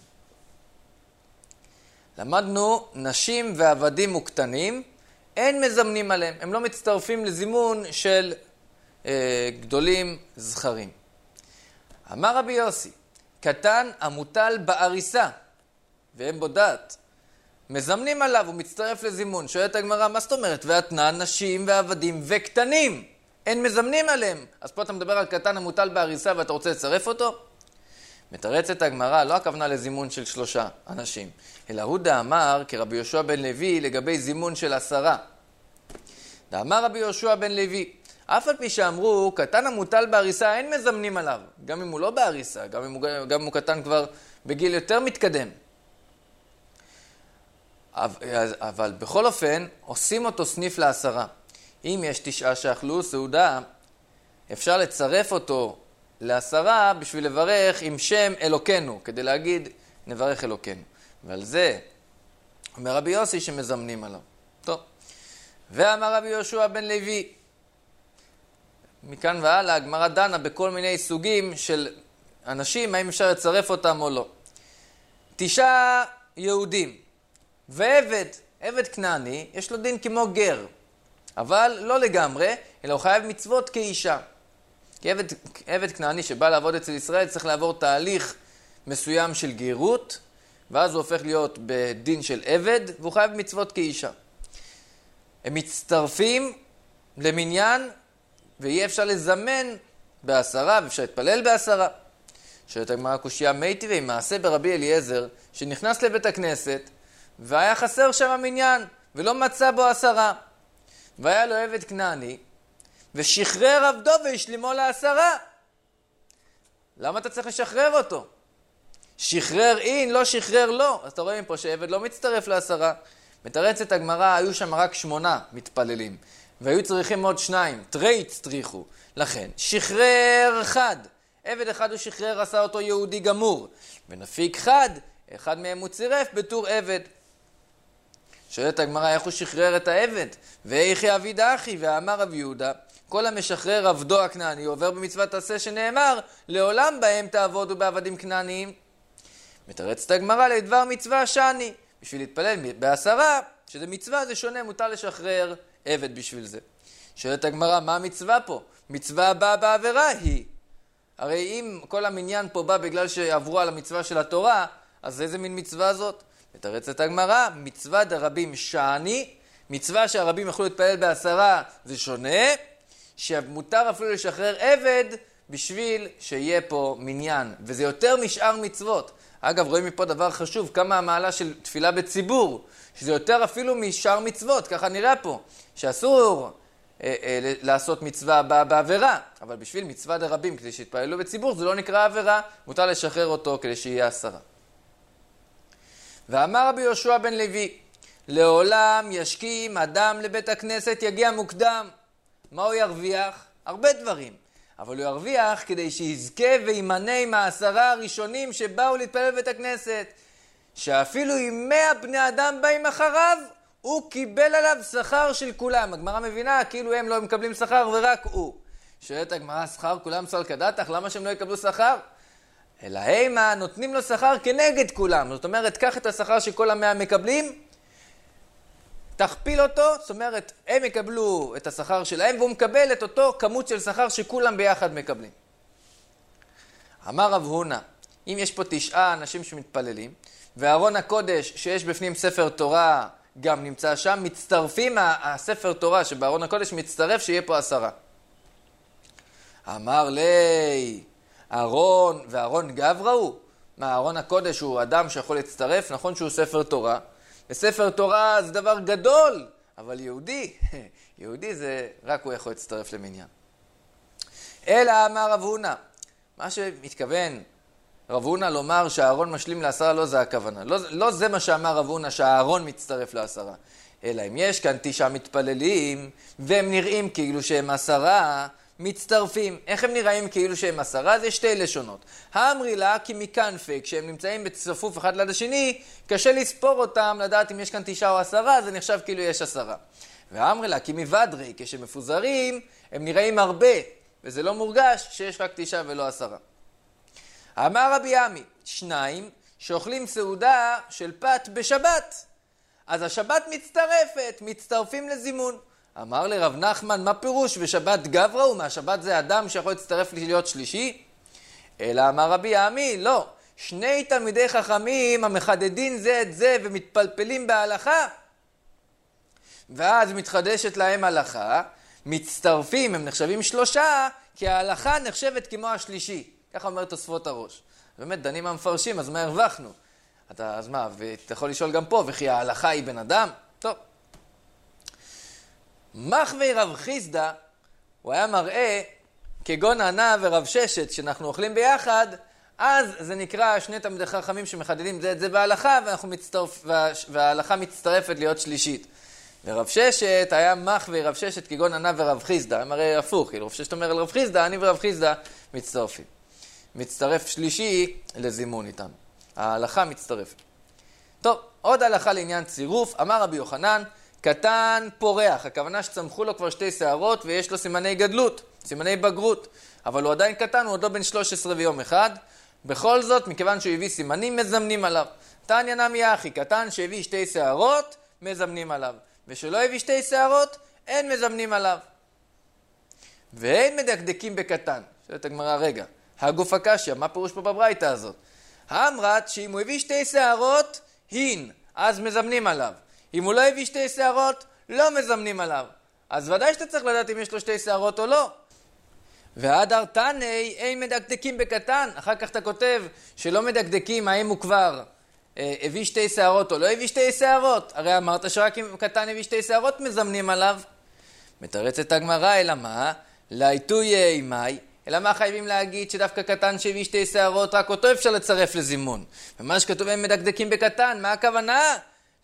למדנו, נשים ועבדים וקטנים, אין מזמנים עליהם, הם לא מצטרפים לזימון של אה, גדולים זכרים. אמר רבי יוסי, קטן המוטל באריסה, והם בודעת, מזמנים עליו, הוא מצטרף לזימון. שואלת הגמרא, מה זאת אומרת? ואתנן, נשים ועבדים וקטנים, אין מזמנים עליהם. אז פה אתה מדבר על קטן המוטל באריסה ואתה רוצה לצרף אותו? מתרצת הגמרא, לא הכוונה לזימון של שלושה אנשים, אלא הוא דאמר כרבי יהושע בן לוי לגבי זימון של עשרה. דאמר רבי יהושע בן לוי, אף על פי שאמרו, קטן המוטל באריסה אין מזמנים עליו, גם אם הוא לא באריסה, גם אם הוא, גם אם הוא קטן כבר בגיל יותר מתקדם. אבל בכל אופן, עושים אותו סניף לעשרה. אם יש תשעה שאכלו סעודה, אפשר לצרף אותו לעשרה בשביל לברך עם שם אלוקנו, כדי להגיד נברך אלוקנו. ועל זה אומר רבי יוסי שמזמנים עליו. טוב. ואמר רבי יהושע בן לוי, מכאן והלאה הגמרא דנה בכל מיני סוגים של אנשים, האם אפשר לצרף אותם או לא. תשעה יהודים ועבד, עבד כנעני, יש לו דין כמו גר, אבל לא לגמרי, אלא הוא חייב מצוות כאישה. כי עבד, עבד כנעני שבא לעבוד אצל ישראל צריך לעבור תהליך מסוים של גרות, ואז הוא הופך להיות בדין של עבד, והוא חייב מצוות כאישה. הם מצטרפים למניין, ויהיה אפשר לזמן בעשרה, ואפשר להתפלל בעשרה. שואלת הגמרא קושיה מייטי ועם מעשה ברבי אליעזר, שנכנס לבית הכנסת, והיה חסר שם המניין, ולא מצא בו עשרה. והיה לו עבד כנעני, ושחרר עבדו והשלימו לעשרה. למה אתה צריך לשחרר אותו? שחרר אין, לא שחרר לא. אז אתה רואים פה שעבד לא מצטרף לעשרה. מתרצת הגמרא, היו שם רק שמונה מתפללים, והיו צריכים עוד שניים, תרייץ צריכו. לכן, שחרר אחד. עבד אחד הוא שחרר, עשה אותו יהודי גמור. ונפיק חד, אחד מהם הוא צירף בתור עבד. שואלת הגמרא, איך הוא שחרר את העבד? ואיכי אביד אחי, ואמר רב יהודה, כל המשחרר עבדו הכנעני, עובר במצוות עשה שנאמר, לעולם בהם תעבודו בעבדים כנעניים. מתרצת הגמרא לדבר מצווה שני. בשביל להתפלל בעשרה, שזה מצווה, זה שונה, מותר לשחרר עבד בשביל זה. שואלת הגמרא, מה המצווה פה? מצווה הבאה בעבירה היא. הרי אם כל המניין פה בא בגלל שעברו על המצווה של התורה, אז איזה מין מצווה זאת? מתרצת הגמרא, מצווה דרבים שני, מצווה שהרבים יכולו להתפלל בעשרה, זה שונה, שמותר אפילו לשחרר עבד בשביל שיהיה פה מניין, וזה יותר משאר מצוות. אגב, רואים מפה דבר חשוב, כמה המעלה של תפילה בציבור, שזה יותר אפילו משאר מצוות, ככה נראה פה, שאסור אה, אה, לעשות מצווה בעבירה, אבל בשביל מצווה דרבים, כדי שיתפללו בציבור, זה לא נקרא עבירה, מותר לשחרר אותו כדי שיהיה עשרה. ואמר רבי יהושע בן לוי, לעולם ישכים אדם לבית הכנסת יגיע מוקדם. מה הוא ירוויח? הרבה דברים. אבל הוא ירוויח כדי שיזכה וימנה עם העשרה הראשונים שבאו להתפלל בבית הכנסת. שאפילו אם מאה בני אדם באים אחריו, הוא קיבל עליו שכר של כולם. הגמרא מבינה, כאילו הם לא מקבלים שכר ורק הוא. שואלת הגמרא, שכר כולם סל כדתך, למה שהם לא יקבלו שכר? אלא הימה נותנים לו שכר כנגד כולם. זאת אומרת, קח את השכר שכל המאה מקבלים, תכפיל אותו, זאת אומרת, הם יקבלו את השכר שלהם, והוא מקבל את אותו כמות של שכר שכולם ביחד מקבלים. אמר רב הונא, אם יש פה תשעה אנשים שמתפללים, וארון הקודש שיש בפנים ספר תורה גם נמצא שם, מצטרפים הספר תורה שבארון הקודש מצטרף שיהיה פה עשרה. אמר לי, ארון וארון גברא הוא? מה, ארון הקודש הוא אדם שיכול להצטרף? נכון שהוא ספר תורה, וספר תורה זה דבר גדול, אבל יהודי, יהודי זה רק הוא יכול להצטרף למניין. אלא אמר רב הונא, מה שמתכוון רב הונא לומר שהארון משלים לעשרה, לא זה הכוונה. לא, לא זה מה שאמר רב הונא שהארון מצטרף לעשרה. אלא אם יש כאן תשעה מתפללים, והם נראים כאילו שהם עשרה, מצטרפים. איך הם נראים כאילו שהם עשרה? זה שתי לשונות. האמרי לה כי מכנפי, כשהם נמצאים בצפוף אחד ליד השני, קשה לספור אותם, לדעת אם יש כאן תשעה או עשרה, זה נחשב כאילו יש עשרה. והאמרי לה כי מבדרי, כשהם מפוזרים, הם נראים הרבה, וזה לא מורגש שיש רק תשעה ולא עשרה. אמר רבי עמי, שניים שאוכלים סעודה של פת בשבת, אז השבת מצטרפת, מצטרפים לזימון. אמר לרב נחמן, מה פירוש? ושבת גברא הוא? מהשבת זה אדם שיכול להצטרף להיות שלישי? אלא אמר רבי עמי, לא. שני תלמידי חכמים המחדדים זה את זה ומתפלפלים בהלכה, ואז מתחדשת להם הלכה, מצטרפים, הם נחשבים שלושה, כי ההלכה נחשבת כמו השלישי. ככה אומר תוספות הראש. באמת, דנים המפרשים, אז מה הרווחנו? אתה, אז מה, ואתה יכול לשאול גם פה, וכי ההלכה היא בן אדם? טוב. מחווי רב חיסדא, הוא היה מראה כגון ענה ורב ששת, שאנחנו אוכלים ביחד, אז זה נקרא שני תלמידי חכמים שמחדדים זה את זה בהלכה, ואנחנו מצטרפ, וה, וההלכה מצטרפת להיות שלישית. ורב ששת היה מחווי רב ששת כגון ענה ורב חיסדא, הם הרי הפוך, רב ששת אומר על רב חיסדא, אני ורב חיסדא מצטרפים. מצטרף שלישי לזימון איתם. ההלכה מצטרפת. טוב, עוד הלכה לעניין צירוף, אמר רבי יוחנן, קטן פורח, הכוונה שצמחו לו כבר שתי שערות ויש לו סימני גדלות, סימני בגרות, אבל הוא עדיין קטן, הוא עוד לא בן שלוש עשרה ויום אחד, בכל זאת, מכיוון שהוא הביא סימנים, מזמנים עליו. תניא נמי אחי, קטן שהביא שתי שערות, מזמנים עליו, ושלא הביא שתי שערות, אין מזמנים עליו. ואין מדקדקים בקטן. שואלת הגמרא, רגע, הגוף הקשיא, מה פירוש פה בברייתא הזאת? האמרת שאם הוא הביא שתי שערות, הין, אז מזמנים עליו. אם הוא לא הביא שתי שערות, לא מזמנים עליו. אז ודאי שאתה צריך לדעת אם יש לו שתי שערות או לא. והדר תני, אין מדקדקים בקטן. אחר כך אתה כותב שלא מדקדקים האם הוא כבר אה, הביא שתי שערות או לא הביא שתי שערות. הרי אמרת שרק אם קטן הביא שתי שערות מזמנים עליו. מתרצת הגמרא, אלא מה? לעיתוי מאי. אלא מה חייבים להגיד שדווקא קטן שהביא שתי שערות, רק אותו אפשר לצרף לזימון. ומה שכתוב הם מדקדקים בקטן, מה הכוונה?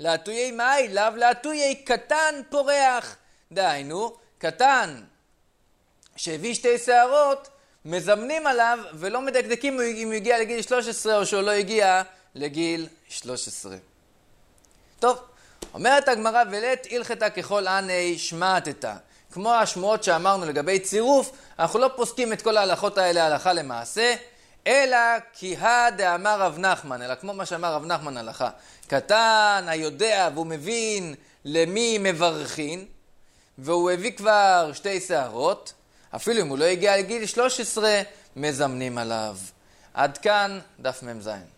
להטויי מאי, לאו להטויי קטן פורח. דהיינו, קטן שהביא שתי שערות, מזמנים עליו ולא מדקדקים אם הוא הגיע לגיל שלוש עשרה או שהוא לא הגיע לגיל שלוש עשרה. טוב, אומרת הגמרא, ולית הלכתה ככל עני שמעתתה. כמו השמועות שאמרנו לגבי צירוף, אנחנו לא פוסקים את כל ההלכות האלה הלכה למעשה, אלא כי הדאמר רב נחמן, אלא כמו מה שאמר רב נחמן הלכה. קטן, היודע והוא מבין למי מברכין, והוא הביא כבר שתי שערות, אפילו אם הוא לא הגיע לגיל שלוש עשרה, מזמנים עליו. עד כאן דף ממזין.